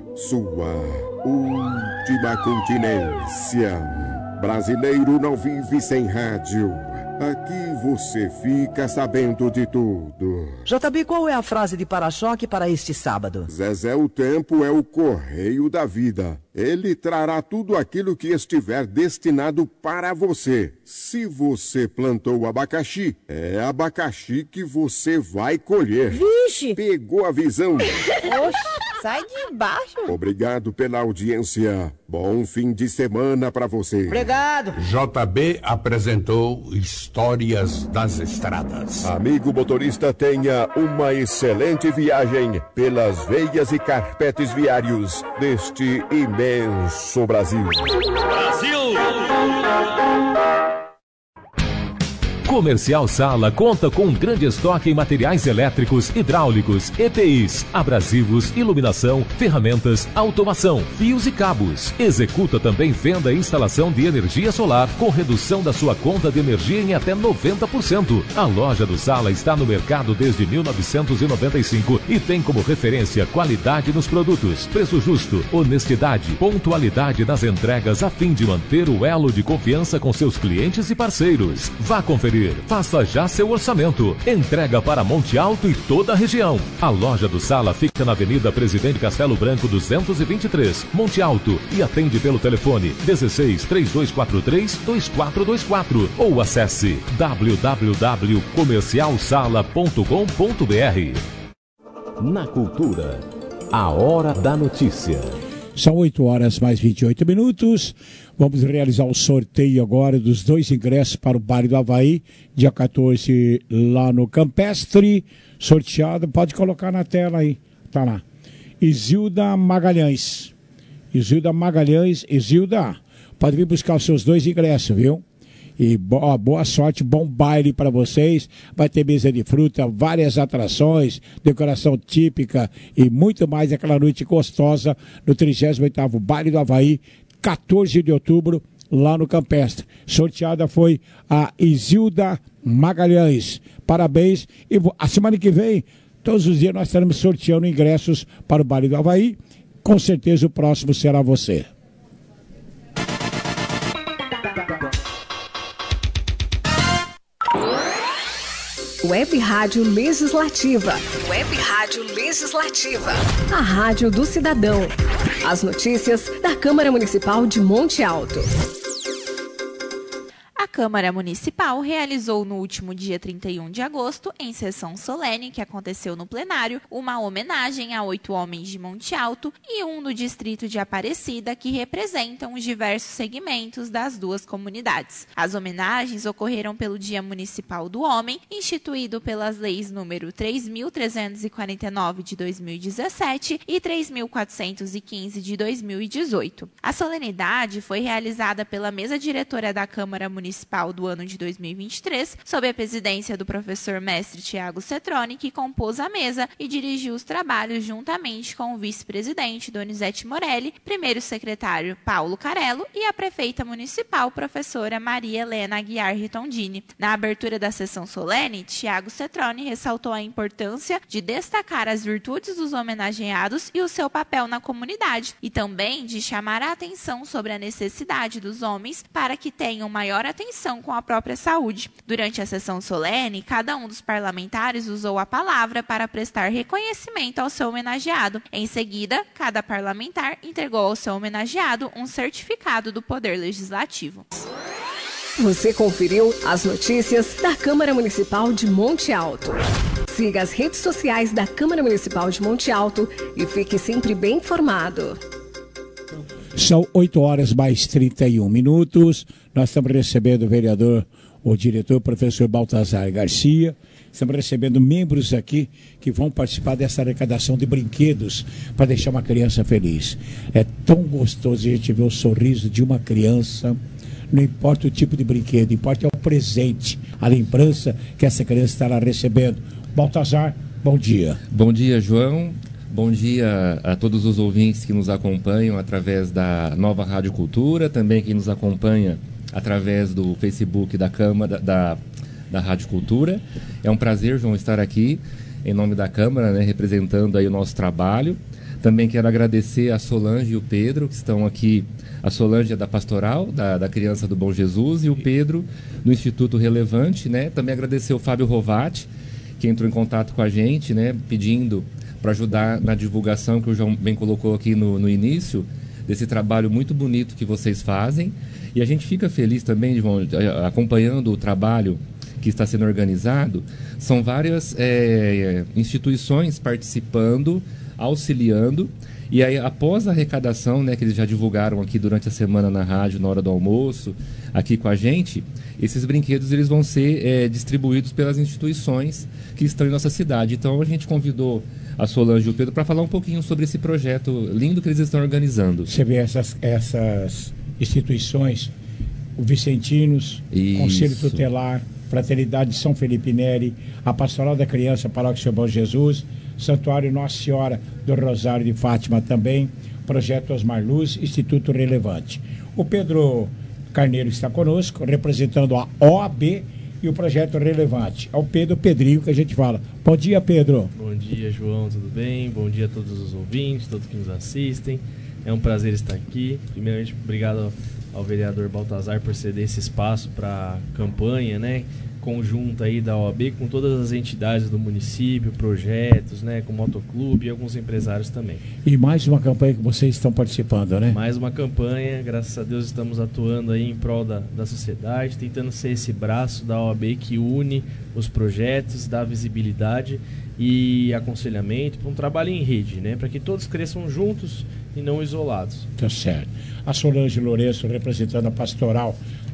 sua última continência. Brasileiro não vive sem rádio. Aqui você fica sabendo de tudo. J B, qual é a frase de para-choque para este sábado? Zezé, o tempo é o correio da vida. Ele trará tudo aquilo que estiver destinado para você. Se você plantou abacaxi, é abacaxi que você vai colher. Vixe! Pegou a visão? Oxe, sai de baixo. Obrigado pela audiência. Bom fim de semana para você. Obrigado. J B apresentou Histórias das Estradas. Amigo motorista, tenha uma excelente viagem pelas veias e carpetes viários deste imenso Brasil. Brasil! Comercial Sala conta com um grande estoque em materiais elétricos, hidráulicos, E P Is, abrasivos, iluminação, ferramentas, automação, fios e cabos. Executa também venda e instalação de energia solar com redução da sua conta de energia em até noventa por cento. A loja do Sala está no mercado desde mil novecentos e noventa e cinco e tem como referência qualidade nos produtos, preço justo, honestidade, pontualidade nas entregas a fim de manter o elo de confiança com seus clientes e parceiros. Vá conferir, faça já seu orçamento. Entrega para Monte Alto e toda a região. A loja do Sala fica na Avenida Presidente Castelo Branco duzentos e vinte e três, Monte Alto, e atende pelo telefone dezesseis, três dois quatro três, dois quatro dois quatro ou acesse w w w ponto comercial sala ponto com ponto b r. Na Cultura, a hora da notícia. São oito horas mais vinte e oito minutos. Vamos realizar o sorteio agora dos dois ingressos para o Baile do Havaí, dia quatorze, lá no Campestre. Sorteado, pode colocar na tela aí. Tá lá. Isilda Magalhães. Isilda Magalhães. Isilda, pode vir buscar os seus dois ingressos, viu? E boa, boa sorte, bom baile para vocês. Vai ter mesa de fruta, várias atrações, decoração típica e muito mais aquela noite gostosa no trigésimo oitavo Baile do Havaí, quatorze de outubro, lá no Campestre. Sorteada foi a Isilda Magalhães. Parabéns. E a semana que vem, todos os dias nós estaremos sorteando ingressos para o Baile do Havaí. Com certeza o próximo será você. Web Rádio Legislativa. Web Rádio Legislativa. A Rádio do Cidadão. As notícias da Câmara Municipal de Monte Alto. A Câmara Municipal realizou no último dia trinta e um de agosto, em sessão solene que aconteceu no plenário, uma homenagem a oito homens de Monte Alto e um do distrito de Aparecida que representam os diversos segmentos das duas comunidades. As homenagens ocorreram pelo Dia Municipal do Homem, instituído pelas leis número três mil trezentos e quarenta e nove de dois mil e dezessete e três mil quatrocentos e quinze de dois mil e dezoito. A solenidade foi realizada pela mesa diretora da Câmara Municipal Municipal do ano de dois mil e vinte e três, sob a presidência do professor mestre Tiago Cetroni, que compôs a mesa e dirigiu os trabalhos juntamente com o vice-presidente Donizete Morelli, primeiro secretário Paulo Carello e a prefeita municipal, professora Maria Helena Aguiar Ritondini. Na abertura da sessão solene, Tiago Cetroni ressaltou a importância de destacar as virtudes dos homenageados e o seu papel na comunidade, e também de chamar a atenção sobre a necessidade dos homens para que tenham maior atenção com a própria saúde. Durante a sessão solene, cada um dos parlamentares usou a palavra para prestar reconhecimento ao seu homenageado. Em seguida, cada parlamentar entregou ao seu homenageado um certificado do Poder Legislativo. Você conferiu as notícias da Câmara Municipal de Monte Alto. Siga as redes sociais da Câmara Municipal de Monte Alto e fique sempre bem informado. São oito horas mais trinta e um minutos. Nós estamos recebendo o vereador, o diretor, professor Baltazar Garcia. Estamos recebendo membros aqui que vão participar dessa arrecadação de brinquedos para deixar uma criança feliz. É tão gostoso a gente ver o sorriso de uma criança. Não importa o tipo de brinquedo, importa é o presente, a lembrança que essa criança estará recebendo. Baltazar, bom dia. Bom dia, João. Bom dia a todos os ouvintes que nos acompanham através da Nova Rádio Cultura, também quem nos acompanha através do Facebook da Câmara, da, da Rádio Cultura. É um prazer, João, estar aqui em nome da Câmara, né, representando aí o nosso trabalho. Também quero agradecer a Solange e o Pedro, que estão aqui. A Solange é da Pastoral, da, da Criança do Bom Jesus, e o Pedro do Instituto Relevante, né? Também agradecer o Fábio Rovati, que entrou em contato com a gente, né, pedindo para ajudar na divulgação, que o João bem colocou aqui no, no início, desse trabalho muito bonito que vocês fazem. E a gente fica feliz também, João, acompanhando o trabalho que está sendo organizado. São várias é, instituições participando, auxiliando. E aí, após a arrecadação, né, que eles já divulgaram aqui durante a semana na rádio, na hora do almoço, aqui com a gente, esses brinquedos eles vão ser é, distribuídos pelas instituições que estão em nossa cidade. Então, a gente convidou a Solange e o Pedro para falar um pouquinho sobre esse projeto lindo que eles estão organizando. Você vê essas, essas instituições, o Vicentinos, Isso. Conselho Tutelar, Fraternidade São Felipe Neri, a Pastoral da Criança, Paróquia Seu Bom Jesus, Santuário Nossa Senhora do Rosário de Fátima também, Projeto Osmar Luz, Instituto Relevante. O Pedro Carneiro está conosco, representando a O A B e o Projeto Relevante. É o Pedro Pedrinho que a gente fala. Bom dia, Pedro. Bom dia, João, tudo bem? Bom dia a todos os ouvintes, todos que nos assistem. É um prazer estar aqui. Primeiramente, obrigado ao, ao vereador Baltazar por ceder esse espaço para a campanha, né, conjunta aí da O A B com todas as entidades do município, projetos, né, com o motoclube e alguns empresários também. E mais uma campanha que vocês estão participando, né? Mais uma campanha, graças a Deus estamos atuando aí em prol da, da sociedade, tentando ser esse braço da O A B que une os projetos, dá visibilidade e aconselhamento para um trabalho em rede, né, para que todos cresçam juntos e não isolados. Tá certo. A Solange Lourenço, representando a pastoral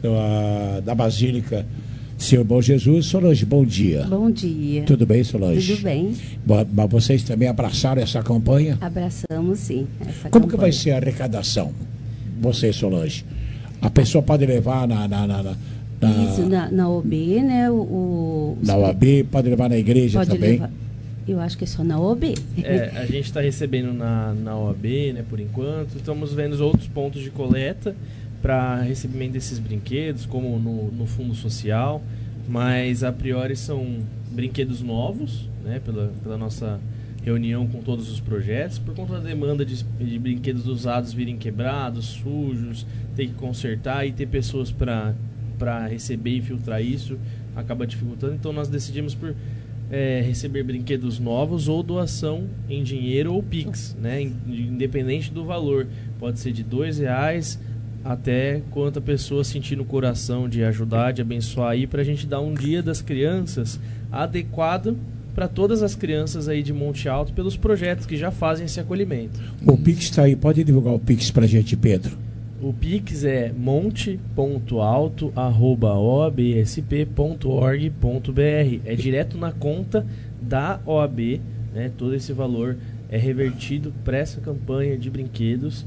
uh, da Basílica Senhor Bom Jesus. Solange, bom dia. Bom dia. Tudo bem, Solange? Tudo bem. Mas vocês também abraçaram essa campanha? Abraçamos, sim. Essa Como campanha. que vai ser a arrecadação? Você, Solange. A pessoa pode levar na... na, na, na Isso, na, na O B, né? O, o, na O A B, pode levar na igreja pode também? Levar, eu acho que é só na O B. É, a gente está recebendo na, na O A B, né, por enquanto. Estamos vendo outros pontos de coleta para recebimento desses brinquedos, como no, no Fundo Social, mas a priori são brinquedos novos, né, pela, pela nossa reunião com todos os projetos, por conta da demanda de, de brinquedos usados virem quebrados, sujos, ter que consertar e ter pessoas para para receber e filtrar isso, acaba dificultando. Então nós decidimos por é, receber brinquedos novos ou doação em dinheiro ou Pix, né, independente do valor. Pode ser de dois reais até quanto a pessoa sentir no coração de ajudar, de abençoar aí, para a gente dar um dia das crianças adequado para todas as crianças aí de Monte Alto, pelos projetos que já fazem esse acolhimento. O Pix está aí, pode divulgar o Pix para a gente, Pedro? O Pix é monte ponto alto arroba o a b s p ponto org ponto b r. É direto na conta da O A B, né? Todo esse valor é revertido para essa campanha de brinquedos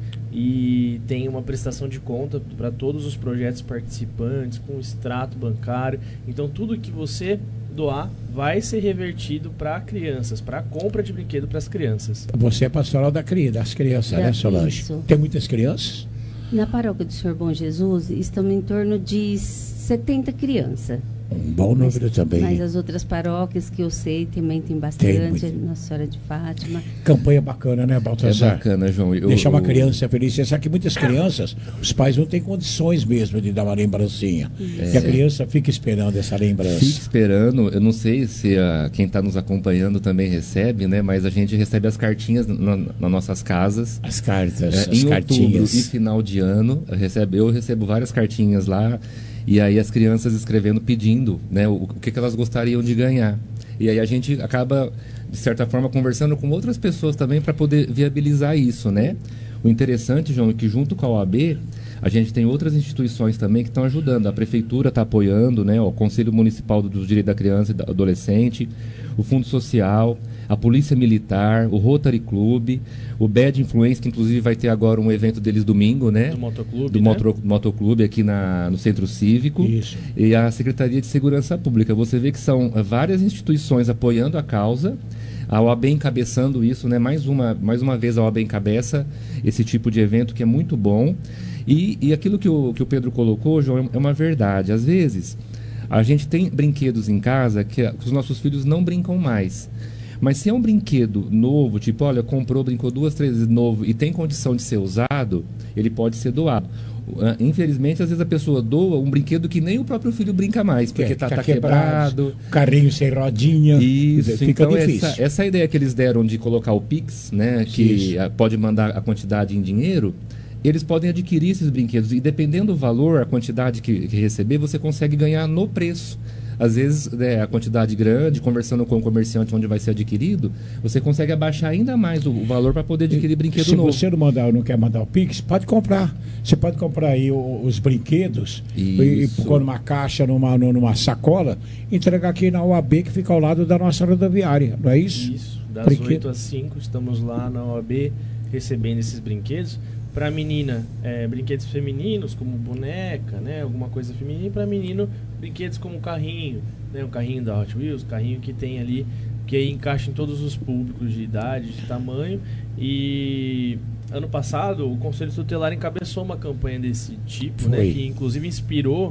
e tem uma prestação de conta para todos os projetos participantes, com extrato bancário. Então tudo que você doar vai ser revertido para crianças, para a compra de brinquedo para as crianças. Você é pastoral da cria, das crianças, Da- né, Solange? isso. Tem muitas crianças? Na paróquia do Senhor Bom Jesus, estamos em torno de setenta crianças. Um bom número também. Mas as outras paróquias que eu sei também tem bastante. Nossa Senhora de Fátima. Campanha bacana, né, Baltazar? É bacana, João. Eu- Deixar uma eu- criança feliz. Você sabe que muitas crianças, os pais não têm condições mesmo de dar uma lembrancinha. É. E a criança fica esperando essa lembrança. Fique esperando. Eu não sei se a, quem está nos acompanhando também recebe, né? Mas a gente recebe as cartinhas na, nas nossas casas. As cartas, É, as em cartinhas. outubro e final de ano, eu recebo, eu recebo várias cartinhas lá. E aí as crianças escrevendo, pedindo, né, o, o que, que elas gostariam de ganhar. E aí a gente acaba, de certa forma, conversando com outras pessoas também para poder viabilizar isso, né? O interessante, João, é que junto com a O A B, a gente tem outras instituições também que estão ajudando. A Prefeitura está apoiando, né, o Conselho Municipal dos Direitos da Criança e do Adolescente, o Fundo Social, a Polícia Militar, o Rotary Club, o Bad Influence, que inclusive vai ter agora um evento deles domingo, né? Do motoclube, Do né? motro, motoclube aqui na, no Centro Cívico. Isso. E a Secretaria de Segurança Pública. Você vê que são eh, várias instituições apoiando a causa, a O A B encabeçando isso, né? Mais uma, mais uma vez a O A B encabeça esse tipo de evento que é muito bom. E, e aquilo que o, que o Pedro colocou, João, é uma verdade. Às vezes, a gente tem brinquedos em casa que, a- que os nossos filhos não brincam mais. Mas se é um brinquedo novo, tipo, olha, comprou, brincou duas, três vezes novo e tem condição de ser usado, ele pode ser doado. Ah, Infelizmente, às vezes a pessoa doa um brinquedo que nem o próprio filho brinca mais, porque É, está tá tá quebrado, quebrado. carrinho sem rodinha. Isso, fica então difícil. essa, essa ideia que eles deram de colocar o Pix, né, que Isso. ah, pode mandar a quantidade em dinheiro, eles podem adquirir esses brinquedos e dependendo do valor, a quantidade que, que receber, você consegue ganhar no preço. Às vezes, né, a quantidade grande, conversando com o comerciante onde vai ser adquirido, você consegue abaixar ainda mais o, o valor para poder adquirir brinquedo Se novo. você não, mandar, não quer mandar o Pix, pode comprar. Você pode comprar aí o- os brinquedos e, e Isso. pôr numa caixa, numa, numa sacola, entregar aqui na O A B que fica ao lado da nossa rodoviária, não é isso? Isso, das Brinquedo. oito às cinco estamos lá na O A B recebendo esses brinquedos. Para a menina, é, brinquedos femininos, como boneca, né, alguma coisa feminina, e para menino, brinquedos como o carrinho, né? O carrinho da Hot Wheels, carrinho que tem ali, que aí encaixa em todos os públicos de idade, de tamanho. E ano passado o Conselho Tutelar encabeçou uma campanha desse tipo, né? Que inclusive inspirou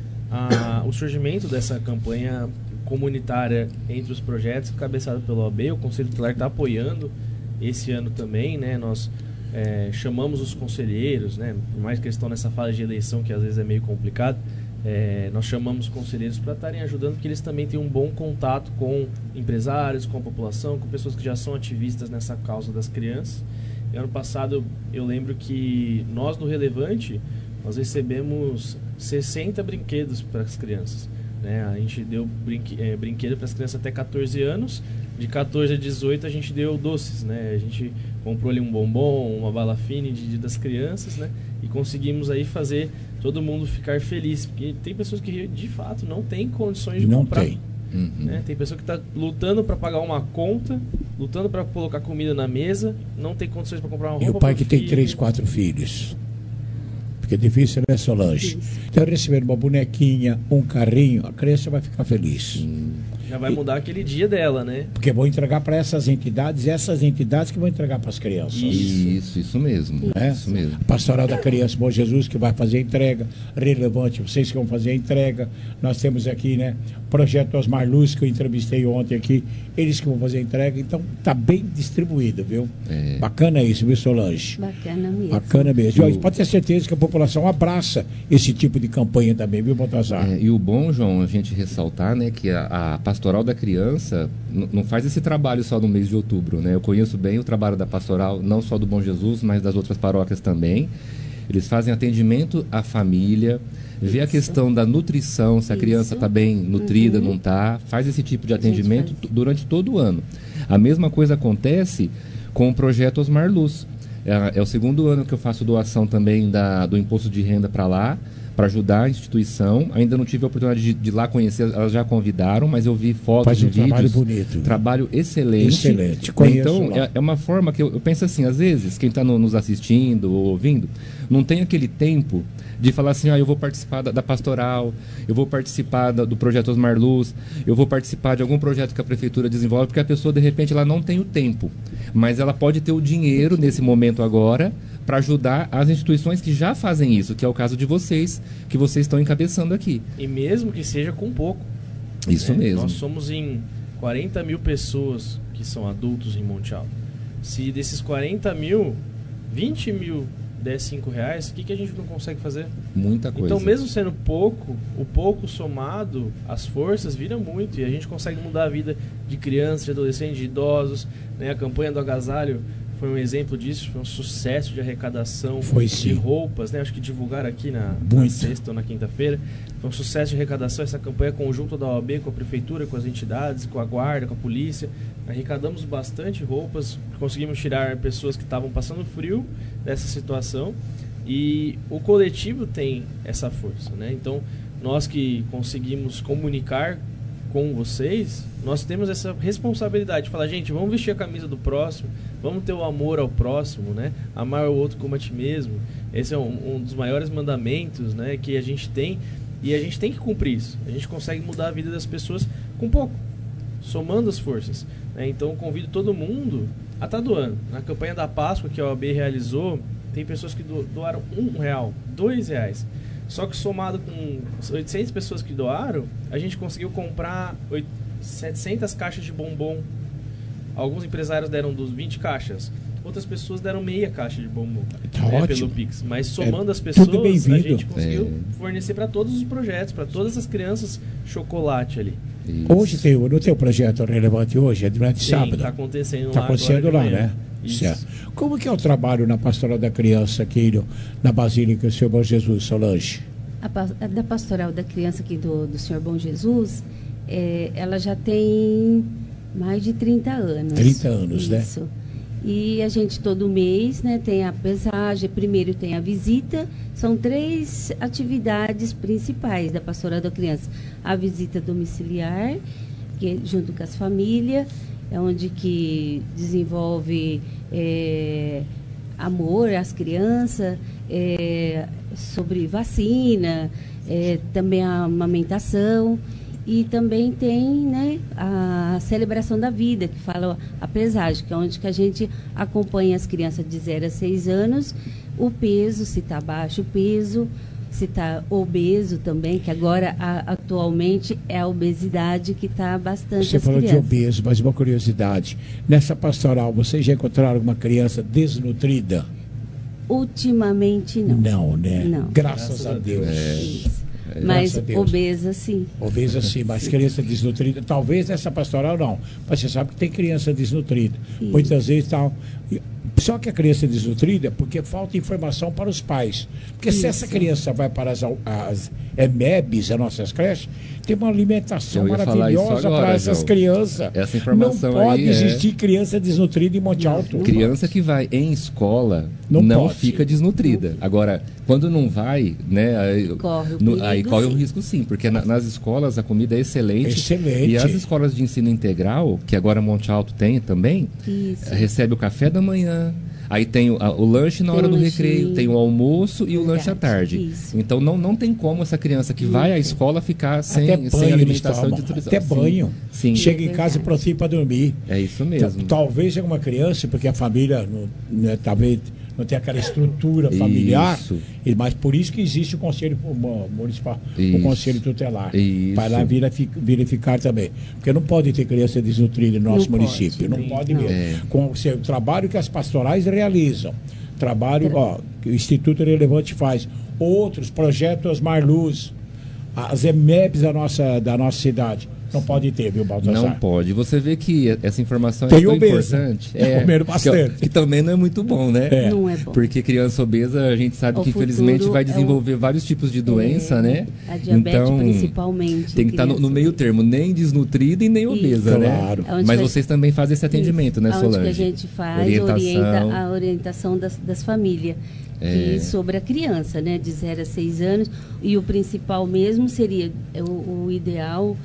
a, o surgimento dessa campanha comunitária entre os projetos, cabeçado pela O A B. O Conselho Tutelar está apoiando esse ano também, né? Nós é, chamamos os conselheiros, né? Por mais que eles estão nessa fase de eleição, que às vezes é meio complicado, é, nós chamamos os conselheiros para estarem ajudando, porque eles também têm um bom contato com empresários, com a população, com pessoas que já são ativistas nessa causa das crianças. E ano passado eu lembro que nós do Relevante, nós recebemos sessenta brinquedos para as crianças, né? A gente deu brinque, é, brinquedo para as crianças até catorze anos, de catorze a dezoito a gente deu doces, né? A gente comprou ali um bombom, uma bala fine de Dia das Crianças, né? E conseguimos aí fazer todo mundo ficar feliz, porque tem pessoas que de fato não têm condições de não comprar. Tem. Uhum. Né? Tem pessoa que está lutando para pagar uma conta, lutando para colocar comida na mesa, não tem condições para comprar uma roupa. E o pai que filho. tem três, quatro filhos. Porque é difícil, né, Solange? Isso. Então, receber uma bonequinha, um carrinho, a criança vai ficar feliz. Hum. Já vai mudar aquele dia dela, né? Porque vão entregar para essas entidades, e essas entidades que vão entregar para as crianças. Isso, isso, isso mesmo. É? Isso mesmo. A Pastoral da Criança Bom Jesus, que vai fazer a entrega. Relevante, vocês que vão fazer a entrega. Nós temos aqui, né, o Projeto Osmar Luz, que eu entrevistei ontem aqui. Eles que vão fazer a entrega. Então, tá bem distribuído, viu? É. Bacana isso, viu, Solange? Bacana mesmo. Bacana mesmo. Eu... Pode ter certeza que a população abraça esse tipo de campanha também, viu, Baltazar? É, e o bom, João, a gente ressaltar, né, que a, a Pastoral da Criança não faz esse trabalho só no mês de outubro, né? Eu conheço bem o trabalho da Pastoral, não só do Bom Jesus, mas das outras paróquias também. Eles fazem atendimento à família, vê a questão da nutrição, se a criança está bem nutrida, uhum. não está. Faz esse tipo de atendimento durante todo o ano. A mesma coisa acontece com o Projeto Osmar Luz. É, é o segundo ano que eu faço doação também da, do imposto de renda para lá, para ajudar a instituição. Ainda não tive a oportunidade de, de lá conhecer, elas já convidaram, mas eu vi fotos e um vídeos. Trabalho bonito. Trabalho excelente. Excelente. Conheço então, é, é uma forma que eu, eu penso assim, às vezes, quem está no, nos assistindo ou ouvindo, não tem aquele tempo de falar assim, ah, eu vou participar da, da pastoral, eu vou participar da, do projeto Osmar Luz, eu vou participar de algum projeto que a prefeitura desenvolve, porque a pessoa, de repente, ela não tem o tempo, mas ela pode ter o dinheiro nesse momento agora para ajudar as instituições que já fazem isso, que é o caso de vocês, que vocês estão encabeçando aqui. E mesmo que seja com pouco. Isso né? mesmo. Nós somos em quarenta mil pessoas que são adultos em Monte Alto. Se desses quarenta mil, vinte mil der cinco reais, o que, que a gente não consegue fazer? Muita coisa. Então, mesmo sendo pouco, o pouco somado, as forças vira muito. E a gente consegue mudar a vida de crianças, de adolescentes, de idosos. Né? A campanha do agasalho foi um exemplo disso, foi um sucesso de arrecadação foi, de sim. roupas, né? Acho que divulgaram aqui na, na sexta ou na quinta-feira. Foi um sucesso de arrecadação, essa campanha conjunta da O A B com a prefeitura, com as entidades, com a guarda, com a polícia. Arrecadamos bastante roupas, conseguimos tirar pessoas que estavam passando frio dessa situação. E o coletivo tem essa força, né? Então, nós que conseguimos comunicar com vocês, nós temos essa responsabilidade de falar, gente, vamos vestir a camisa do próximo, vamos ter o amor ao próximo, né? Amar o outro como a ti mesmo. Esse é um, um dos maiores mandamentos, né, que a gente tem, e a gente tem que cumprir isso. A gente consegue mudar a vida das pessoas com pouco, somando as forças, né? Então, convido todo mundo a estar doando. Na campanha da Páscoa que a O A B realizou, tem pessoas que doaram um real, dois reais. Só que somado com oitocentas pessoas que doaram, a gente conseguiu comprar setecentas caixas de bombom. Alguns empresários deram dos vinte caixas, outras pessoas deram meia caixa de bombom, tá né, ótimo. Pelo Pix. Mas somando é as pessoas, a gente é. conseguiu fornecer para todos os projetos, para todas as crianças, chocolate ali. Isso. Hoje tem, não tem o projeto relevante hoje, é durante Sim, sábado. Está acontecendo tá lá. acontecendo lá, né? Isso. Certo. Como que é o trabalho na Pastoral da Criança aqui no, na Basílica do Senhor Bom Jesus, Solange? A, a da Pastoral da Criança aqui do, do Senhor Bom Jesus, é, ela já tem mais de trinta anos. trinta anos, Isso. né? Isso. E a gente todo mês, né, tem a pesagem, primeiro tem a visita, são três atividades principais da Pastoral da Criança. A visita domiciliar, que é junto com as famílias, é onde que desenvolve é, amor às crianças, é, sobre vacina, é, também a amamentação. E também tem, né, a celebração da vida, que fala a pesagem, que é onde que a gente acompanha as crianças de zero a seis anos, o peso, se está baixo o peso, se está obeso também, que agora a, atualmente é a obesidade que está bastante. Você as falou crianças. de obeso, mas uma curiosidade. Nessa pastoral, vocês já encontraram alguma criança desnutrida? Ultimamente não. Não, né? Não. Graças, Graças a Deus. É. Isso. Mas obesa sim. Obesa sim, mas criança desnutrida, talvez nessa pastoral não. Mas você sabe que tem criança desnutrida. Isso. Muitas vezes tal. Só que a criança desnutrida, porque falta informação para os pais. Porque Isso. se essa criança vai para as, as E M E Bs, as nossas creches, tem uma alimentação maravilhosa para essas João. crianças. Essa informação não pode aí existir é... criança desnutrida em Monte Alto. Criança que vai em escola não, não fica desnutrida. Não. Agora, quando não vai, né, aí corre o, no, aí corre o risco sim, porque na, nas escolas a comida é excelente. Excelente. E as escolas de ensino integral, que agora Monte Alto tem também, Isso. recebe o café da manhã. Aí tem o, a, o lanche na tem hora do recreio, tem o almoço e Verdade, o lanche à tarde. Isso. Então não, não tem como essa criança que vai à escola ficar sem, Até sem alimentação de nutrição. Até banho. Sim. Sim. Chega em casa e prontinho para dormir. É isso mesmo. Talvez seja uma criança, porque a família não, né, talvez não tem aquela estrutura familiar, isso. mas por isso que existe o Conselho Municipal, isso. o Conselho Tutelar, isso. para lá verificar também. Porque não pode ter criança desnutrida no nosso não município, pode, não pode não. mesmo. É. Com o, seu, o trabalho que as pastorais realizam, trabalho ó, que o Instituto Relevante faz, outros projetos Osmar Luz, as E M E Bs da nossa, da nossa cidade. Não pode ter, viu, Baltazar? Não pode. Você vê que essa informação tem é tão obesa. importante. É, bastante. Que, que também não é muito bom, né? É. Não é bom. Porque criança obesa, a gente sabe o que infelizmente vai desenvolver é o... vários tipos de doença, é, né? A diabetes então, principalmente. Tem que estar no, no meio termo, nem desnutrida e nem obesa, Isso. né? Claro. Mas vocês também fazem esse atendimento, né, Solange? Onde que a gente faz orientação. Orienta a orientação das, das famílias. É. sobre a criança, né? De zero a seis anos. E o principal mesmo seria, o, o ideal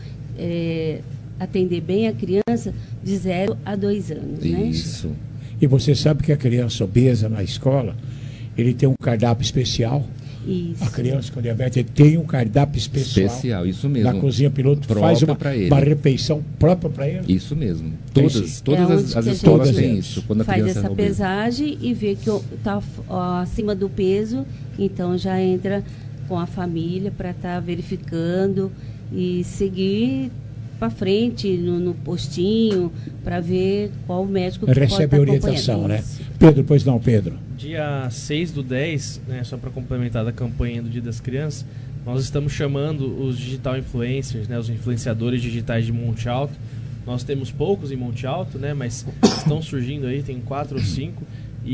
é atender bem a criança de zero a dois anos, né? Isso. E você sabe que a criança obesa na escola, ele tem um cardápio especial. Isso. A criança com diabetes ele tem um cardápio especial. Especial, isso mesmo. Na cozinha piloto faz uma, uma refeição própria para ele. Isso mesmo. Todas, todas é as, as escolas têm isso. Quando a faz criança essa é pesagem e vê que está acima do peso, então já entra com a família para estar tá verificando e seguir para frente no, no postinho para ver qual médico que recebe pode a orientação, né? Pedro, pois não, Pedro. Dia seis do dez, né, só para complementar da campanha do Dia das Crianças, nós estamos chamando os digital influencers, né, os influenciadores digitais de Monte Alto. Nós temos poucos em Monte Alto, né, mas estão surgindo aí, tem quatro ou cinco,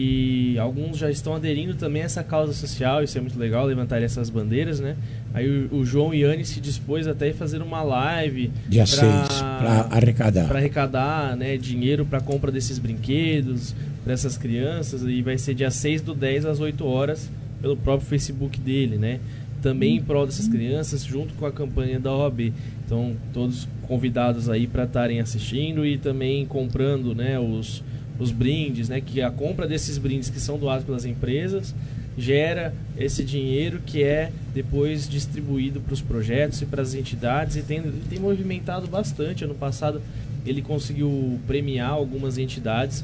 e alguns já estão aderindo também a essa causa social. Isso é muito legal, levantar essas bandeiras, né? Aí o, o João Iane se dispôs até a fazer uma live dia seis para arrecadar para arrecadar, né, dinheiro para compra desses brinquedos para essas crianças, e vai ser dia seis do dez às oito horas pelo próprio Facebook dele, né? Também em prol dessas crianças, junto com a campanha da O A B. Então, todos convidados aí para estarem assistindo e também comprando, né, os os brindes, né, que a compra desses brindes que são doados pelas empresas gera esse dinheiro que é depois distribuído para os projetos e para as entidades, e tem, tem movimentado bastante. Ano passado ele conseguiu premiar algumas entidades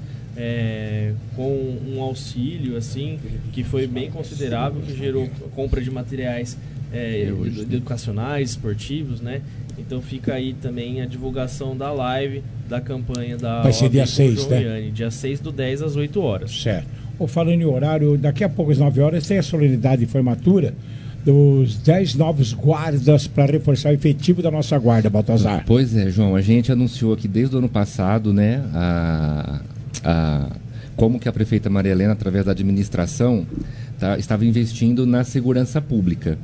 é, com um auxílio assim que foi bem considerável, que gerou compra de materiais é, educacionais, esportivos, né? Então fica aí também a divulgação da live da campanha da Vai ser dia seis, né? Dia seis do dez às oito horas. Certo. Ou falando em horário, daqui a pouco às nove horas tem a solenidade de formatura dos dez novos guardas para reforçar o efetivo da nossa guarda, Baltazar. Pois é, João, a gente anunciou aqui desde o ano passado, né, a, a, como que a prefeita Maria Helena, através da administração, tá, estava investindo na segurança pública.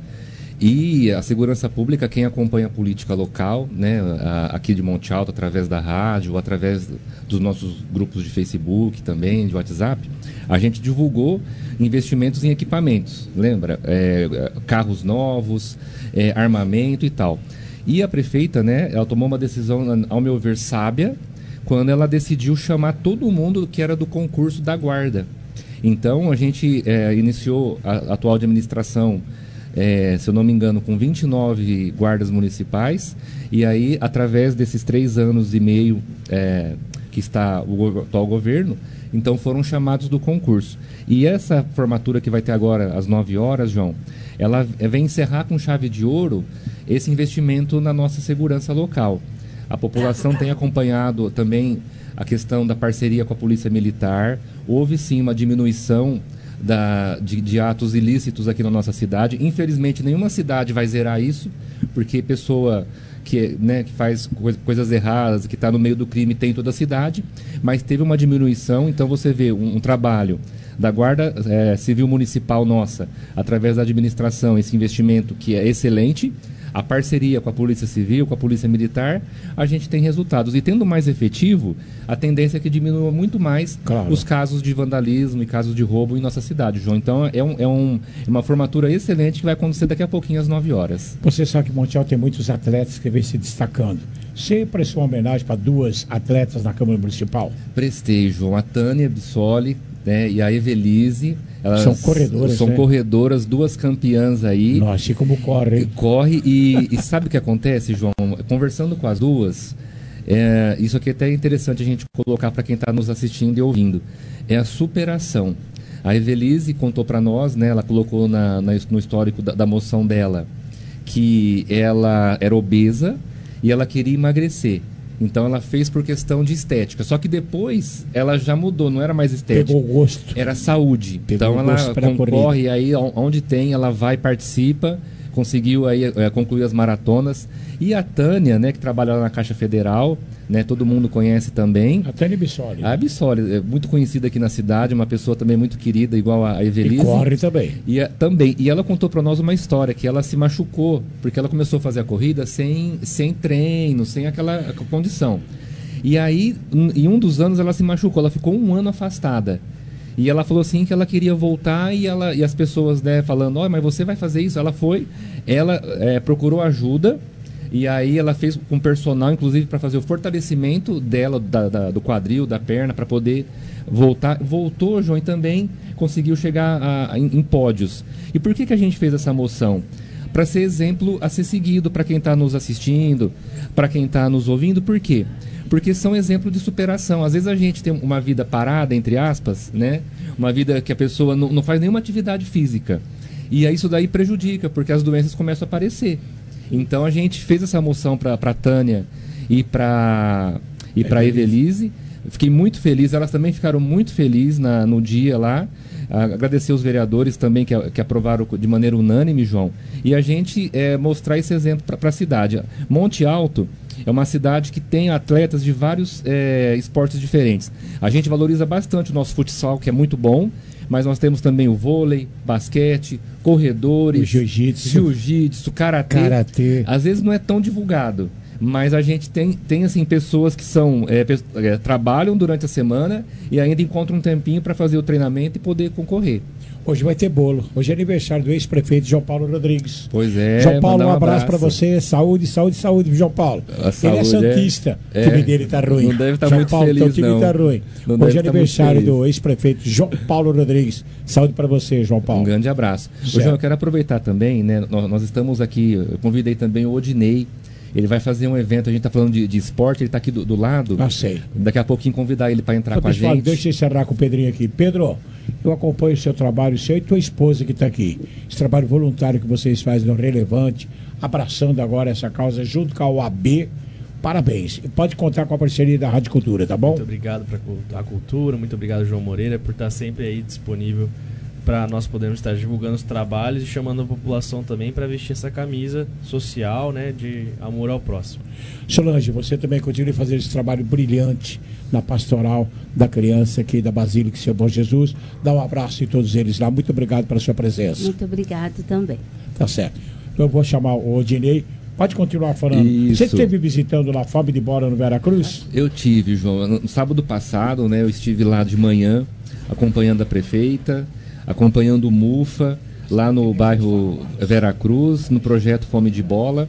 E a segurança pública, quem acompanha a política local, né, a, aqui de Monte Alto, através da rádio, através dos nossos grupos de Facebook também, de WhatsApp, a gente divulgou investimentos em equipamentos, lembra? É, carros novos, é, armamento e tal. E a prefeita, né, ela tomou uma decisão, ao meu ver, sábia, quando ela decidiu chamar todo mundo que era do concurso da guarda. Então, a gente é, iniciou a, a atual administração, é, se eu não me engano, com vinte e nove guardas municipais, e aí, através desses três anos e meio é, que está o atual governo, então foram chamados do concurso. E essa formatura que vai ter agora às nove horas, João, ela vem encerrar com chave de ouro esse investimento na nossa segurança local. A população tem acompanhado também a questão da parceria com a Polícia Militar. Houve sim uma diminuição da, de, de atos ilícitos aqui na nossa cidade. Infelizmente, nenhuma cidade vai zerar isso, porque pessoa que, né, que faz coisa, coisas erradas, que está no meio do crime, tem toda a cidade, mas teve uma diminuição. Então você vê um, um trabalho da Guarda é, Civil Municipal nossa, através da administração, esse investimento que é excelente, a parceria com a Polícia Civil, com a Polícia Militar, a gente tem resultados. E tendo mais efetivo, a tendência é que diminua muito mais claro. Os casos de vandalismo e casos de roubo em nossa cidade, João. Então é, um, é, um, é uma formatura excelente que vai acontecer daqui a pouquinho às nove horas. Você sabe que Monte Alto tem muitos atletas que vêm se destacando. Você prestou uma homenagem para duas atletas na Câmara Municipal? Prestei, João. A Tânia Bissoli, né, e a Evelise. Elas são corredoras, São né? corredoras, duas campeãs aí. Nossa, e como corre, hein? Corre e, e sabe o que acontece, João? Conversando com as duas, é, isso aqui é até interessante a gente colocar para quem está nos assistindo e ouvindo. É a superação. A Evelise contou para nós, né, ela colocou na, na, no histórico da, da moção dela, que ela era obesa e ela queria emagrecer. Então ela fez por questão de estética. Só que depois ela já mudou, não era mais estética. Pegou gosto. Era saúde. Pegou então ela concorre corrida. aí onde tem, ela vai, participa, conseguiu aí é, concluir as maratonas. E a Tânia, né, que trabalha lá na Caixa Federal, né, todo mundo conhece também. A Tânia Bissoli. A Bissoli, é muito conhecida aqui na cidade, uma pessoa também muito querida, igual a Evelise. E corre também. E, a, também. E ela contou para nós uma história, que ela se machucou, porque ela começou a fazer a corrida sem, sem treino, sem aquela condição. E aí, em um dos anos, ela se machucou, ela ficou um ano afastada. E ela falou assim que ela queria voltar e, ela, e as pessoas, né, falando, ó, oh, mas você vai fazer isso? Ela foi, ela é, procurou ajuda. E aí ela fez com personal, inclusive, para fazer o fortalecimento dela, da, da, do quadril, da perna, para poder voltar. Voltou, João, e também conseguiu chegar a, a, em, em pódios. E por que, que a gente fez essa moção? Para ser exemplo a ser seguido para quem está nos assistindo, para quem está nos ouvindo. Por quê? Porque são exemplos de superação. Às vezes a gente tem uma vida parada, entre aspas, né? Uma vida que a pessoa não, não faz nenhuma atividade física. E aí isso daí prejudica, porque as doenças começam a aparecer. Então a gente fez essa moção para a Tânia e para e para a Evelise. Fiquei muito feliz, elas também ficaram muito felizes na, no dia lá. Agradecer os vereadores também que, que aprovaram de maneira unânime, João. E a gente é, mostrar esse exemplo para a cidade. Monte Alto é uma cidade que tem atletas de vários é, esportes diferentes. A gente valoriza bastante o nosso futsal, que é muito bom. Mas nós temos também o vôlei, basquete, corredores, jiu-jitsu, jiu-jitsu, karatê. karatê. Às vezes não é tão divulgado, mas a gente tem, tem assim, pessoas que são, é, é, trabalham durante a semana e ainda encontram um tempinho para fazer o treinamento e poder concorrer. Hoje vai ter bolo. Hoje é aniversário do ex-prefeito João Paulo Rodrigues. Pois é. João Paulo, um um abraço para você. Saúde, saúde, saúde, João Paulo. A Ele é santista. É, o time dele tá ruim. Não deve estar João muito Paulo, feliz, teu time não. tá ruim. Não Hoje é tá aniversário do ex-prefeito João Paulo Rodrigues. Saúde para você, João Paulo. Um grande abraço. Ô, João, eu quero aproveitar também, né? Nós, nós estamos aqui, eu convidei também o Odinei. Ele vai fazer um evento, a gente está falando de, de esporte, ele está aqui do, do lado. Ah, sei. Daqui a pouquinho convidar ele para entrar Ô, com pessoal, a gente. Deixa eu encerrar com o Pedrinho aqui. Pedro, eu acompanho o seu trabalho, seu e tua esposa que está aqui. Esse trabalho voluntário que vocês fazem no Relevante, abraçando agora essa causa junto com a O A B. Parabéns. E pode contar com a parceria da Rádio Cultura, tá bom? Muito obrigado para a Cultura, muito obrigado, João Moreira, por estar sempre aí disponível para nós podermos estar divulgando os trabalhos e chamando a população também para vestir essa camisa social, né, de amor ao próximo. Solange, você também continua fazendo esse trabalho brilhante na pastoral da criança aqui da Basílica Seu Bom Jesus. Dá um abraço em todos eles lá. Muito obrigado pela sua presença. Muito obrigado também. Tá certo. Eu vou chamar o Odinei. Pode continuar falando. Isso. Você esteve visitando lá a Fábrica de Bola no Veracruz? Eu tive, João. No sábado passado, né, eu estive lá de manhã acompanhando a prefeita, acompanhando o Mufa, lá no bairro Veracruz, no projeto Fome de Bola,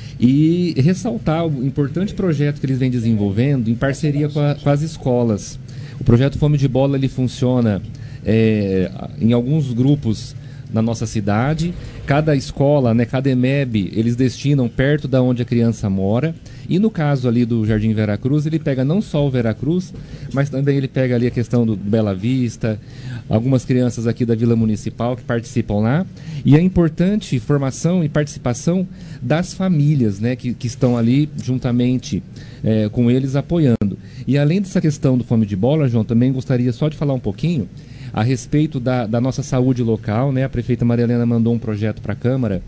e ressaltar o importante projeto que eles vêm desenvolvendo em parceria com, a, com as escolas. O projeto Fome de Bola ele funciona é, em alguns grupos na nossa cidade. Cada escola, né, cada E M E B, eles destinam perto da onde a criança mora. E no caso ali do Jardim Veracruz, ele pega não só o Veracruz, mas também ele pega ali a questão do Bela Vista, algumas crianças aqui da Vila Municipal que participam lá. E é importante formação e participação das famílias, né, que, que estão ali juntamente é, com eles apoiando. E além dessa questão do Fome de Bola, João, também gostaria só de falar um pouquinho a respeito da, da nossa saúde local, né? A prefeita Maria Helena mandou um projeto para a Câmara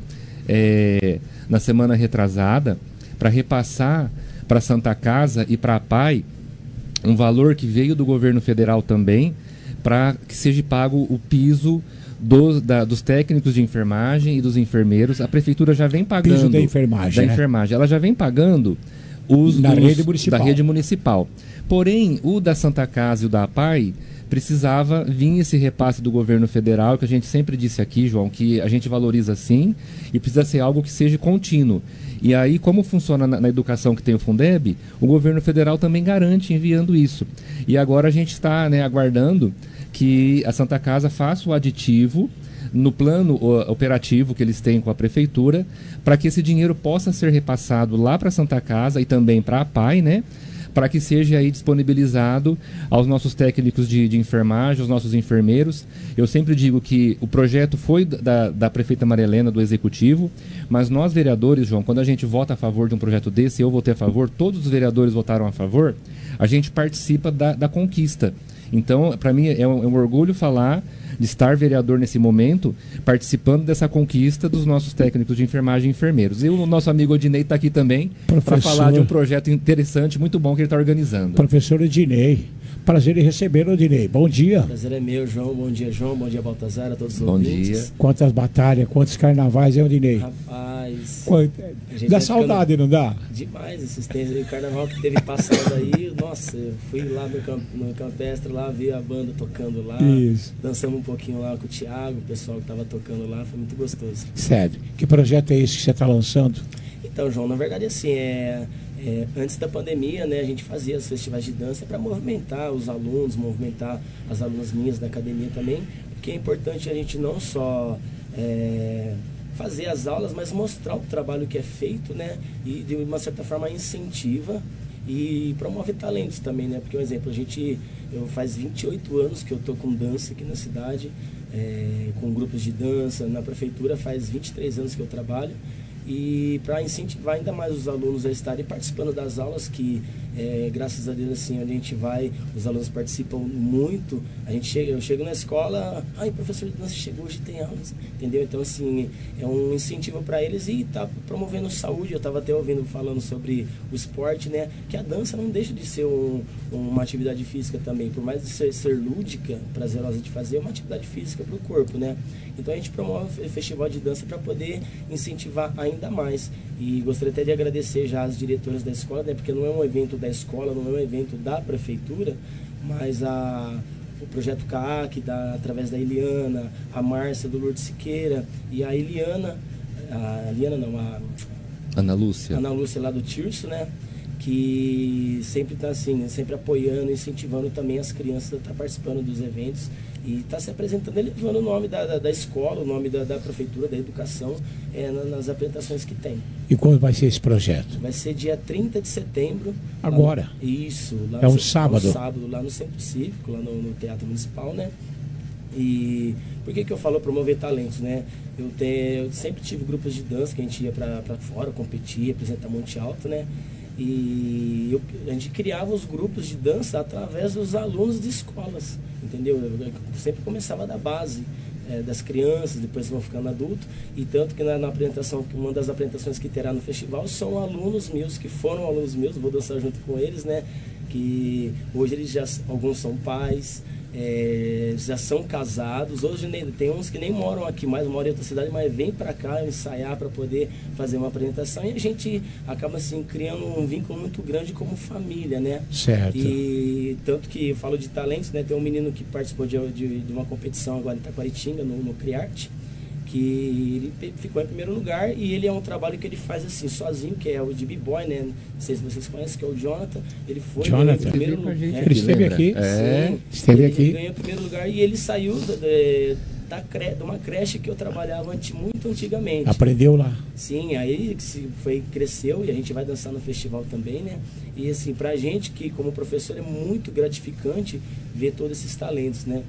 é, na semana retrasada para repassar para a Santa Casa e para a P A I um valor que veio do governo federal também para que seja pago o piso dos, da, dos técnicos de enfermagem e dos enfermeiros. A prefeitura já vem pagando... Piso da enfermagem, Da né? enfermagem. Ela já vem pagando os, Na os rede municipal. da rede municipal. Porém, o da Santa Casa e o da P A I precisava vir esse repasse do governo federal, que a gente sempre disse aqui, João, que a gente valoriza sim e precisa ser algo que seja contínuo. E aí, como funciona na, na educação que tem o Fundeb, o governo federal também garante enviando isso. E agora a gente está, né, aguardando que a Santa Casa faça o aditivo no plano uh, operativo que eles têm com a prefeitura, para que esse dinheiro possa ser repassado lá para a Santa Casa e também para a P A I, né? Para que seja aí disponibilizado aos nossos técnicos de, de enfermagem, aos nossos enfermeiros. Eu sempre digo que o projeto foi da, da prefeita Maria Helena, do Executivo, mas nós vereadores, João, quando a gente vota a favor de um projeto desse, eu votei a favor, todos os vereadores votaram a favor, a gente participa da, da conquista. Então, para mim, é um, é um orgulho falar de estar vereador nesse momento, participando dessa conquista dos nossos técnicos de enfermagem e enfermeiros. E o nosso amigo Odinei está aqui também para falar de um projeto interessante, muito bom que ele está organizando. Professor Odinei, prazer em receber o Odinei. Bom dia. Prazer é meu, João. Bom dia, João. Bom dia, Baltazar, a todos os Bom ouvintes. dia. Quantas batalhas, quantos carnavais, hein, Odinei? Rapaz... Quant... Dá vai saudade, ficando... não dá? Demais esses tempos aí. O carnaval que teve passado aí, nossa, eu fui lá no, camp... no campestre, lá vi a banda tocando lá. Isso. Dançamos um pouquinho lá com o Thiago, o pessoal que estava tocando lá, foi muito gostoso. Sério. Que projeto é esse que você está lançando? Então, João, na verdade, assim, é... É, antes da pandemia, né, a gente fazia os festivais de dança para movimentar os alunos, movimentar as alunas minhas da academia também, porque é importante a gente não só é, fazer as aulas, mas mostrar o trabalho que é feito, né, e de uma certa forma incentiva e promove talentos também, né, porque, por exemplo, a gente, eu faz vinte e oito anos que eu tô com dança aqui na cidade, é, com grupos de dança, na prefeitura faz vinte e três anos que eu trabalho, e para incentivar ainda mais os alunos a estarem participando das aulas, que é, graças a Deus, assim, onde a gente vai, os alunos participam muito. A gente chega, eu chego na escola, ai, professor de dança chegou, hoje tem aulas, entendeu? Então, assim, é um incentivo para eles e tá promovendo saúde. Eu estava até ouvindo falando sobre o esporte, né, que a dança não deixa de ser um, uma atividade física também, por mais de ser, ser lúdica, prazerosa de fazer, é uma atividade física para o corpo, né? Então a gente promove o festival de dança para poder incentivar ainda mais. E gostaria até de agradecer já as diretoras da escola, né, porque não é um evento da escola, não é um evento da prefeitura, mas a, o projeto C A A C, da, através da Eliana, a Márcia do Lourdes Siqueira e a Eliana, a Eliana não, a Ana Lúcia. Ana Lúcia lá do Tirso, né? Que sempre está assim, sempre apoiando, incentivando também as crianças a estar participando dos eventos e está se apresentando, elevando o nome da, da, da escola, o nome da, da prefeitura, da educação, é, nas apresentações que tem. E quando vai ser esse projeto? Vai ser dia trinta de setembro. Agora? No, isso. Lá é um no, sábado? É um sábado, lá no Centro Cívico, lá no, no Teatro Municipal, né? E por que que eu falo promover talentos, né? Eu, tenho, eu sempre tive grupos de dança que a gente ia para fora, competir, apresentar Monte Alto, né? E eu, a gente criava os grupos de dança através dos alunos de escolas, entendeu? Eu, eu sempre começava da base, é, das crianças, depois vão ficando adultos, e tanto que na, na apresentação, uma das apresentações que terá no festival são alunos meus, que foram alunos meus, vou dançar junto com eles, né? Que hoje eles já, alguns são pais, é, já são casados, hoje nem, tem uns que nem moram aqui mais, moram em outra cidade, mas vêm para cá ensaiar para poder fazer uma apresentação, e a gente acaba assim criando um vínculo muito grande como família, né? Certo. E tanto que eu falo de talentos, né? Tem um menino que participou de, de, de uma competição agora em Taquaritinga, no, no Criarte, que ele ficou em primeiro lugar, e ele é um trabalho que ele faz assim, sozinho, que é o de B-Boy, né? Não sei se vocês conhecem, que é o Jonathan. Ele foi Jonathan. em primeiro lugar. É, ele esteve aqui. É, esteve ele, aqui. Ele ganhou em primeiro lugar e ele saiu da, da, da cre, de uma creche que eu trabalhava anti, muito antigamente. Aprendeu lá. Sim, aí se foi, cresceu, e a gente vai dançar no festival também, né? E assim, pra gente que como professor é muito gratificante ver todos esses talentos, né?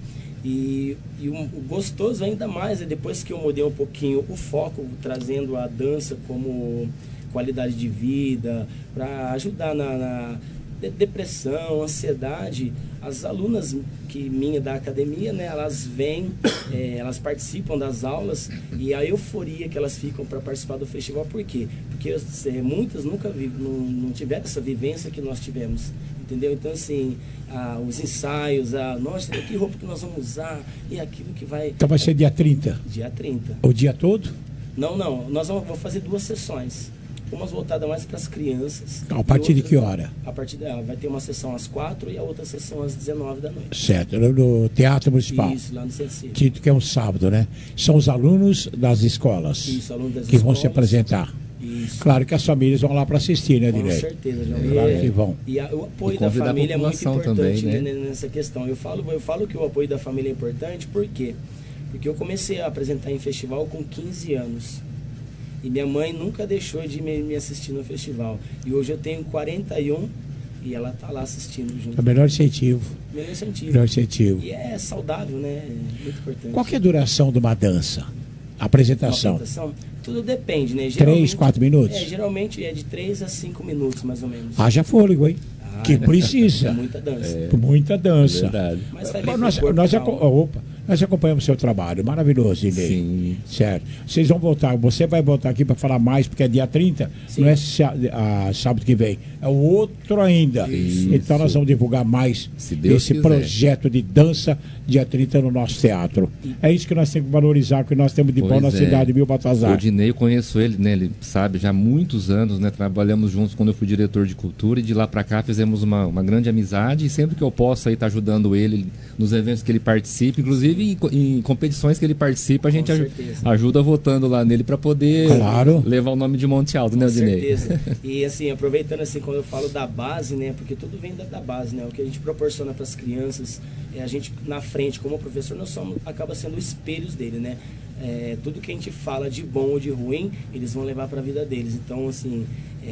E, e o, o gostoso ainda mais é depois que eu mudei um pouquinho o foco, trazendo a dança como qualidade de vida, para ajudar na, na depressão, ansiedade. As alunas que minha da academia, né, elas vêm, é, elas participam das aulas, e a euforia que elas ficam para participar do festival, por quê? Porque é, muitas nunca vi, não, não tiveram essa vivência que nós tivemos. Entendeu? Então, assim, ah, os ensaios, a, nossa, que roupa que nós vamos usar, e aquilo que vai... Então vai ser dia trinta? Dia trinta. O dia todo? Não, não. Nós vamos, vamos fazer duas sessões. Uma voltada mais para as crianças. A partir de que hora? A partir da, vai ter uma sessão às quatro e a outra sessão às dezenove da noite. Certo, no, no Teatro Municipal. Isso, lá no C C. Tito, que é um sábado, né? São os alunos das escolas. Isso, alunos das que escolas. vão se apresentar. Isso. Claro que as famílias vão lá para assistir, né, Direi? Com certeza, João. É, claro que vão. E a, o apoio da família é muito importante também, né? nessa questão. Eu falo, eu falo que o apoio da família é importante, por quê? Porque eu comecei a apresentar em festival com quinze anos. E minha mãe nunca deixou de me, me assistir no festival. E hoje eu tenho quarenta e um e ela está lá assistindo junto. É o melhor incentivo. Melhor incentivo. Melhor incentivo. E é saudável, né? É muito importante. Qual que é a duração de uma dança? Apresentação? Uma apresentação? Tudo depende, né? Três, quatro minutos? É, geralmente é de três a cinco minutos, mais ou menos. Haja fôlego, hein? Ah, que precisa. É muita dança. É. Muita dança. É verdade. Mas vai Bom, nós, nós, opa, nós acompanhamos o seu trabalho. Maravilhoso, Inês. Sim. Certo. Vocês vão voltar. Você vai voltar aqui para falar mais, porque é dia trinta. Sim. Não é sá, a, sábado que vem. É o outro ainda. Isso. Então nós vamos divulgar mais Se Deus esse quiser. projeto de dança dia trinta no nosso teatro. É isso que nós temos que valorizar, que nós temos de Pois bom na é. cidade, viu, Baltazar? O Dinei, eu conheço ele, né? Ele sabe já há muitos anos, né? Trabalhamos juntos quando eu fui diretor de cultura, e de lá para cá fizemos uma, uma grande amizade, e sempre que eu posso aí estar ajudando ele nos eventos que ele participa, inclusive em, em competições que ele participa, a gente aj- ajuda votando lá nele para poder Claro. levar o nome de Monte Alto, né, Com Dinei? certeza. E assim, aproveitando assim, quando eu falo da base, né? Porque tudo vem da, da base, né? O que a gente proporciona para as crianças, é a gente na frente, como professor, nós somos, acaba sendo espelhos dele, né? É, tudo que a gente fala de bom ou de ruim, eles vão levar para a vida deles. Então, assim,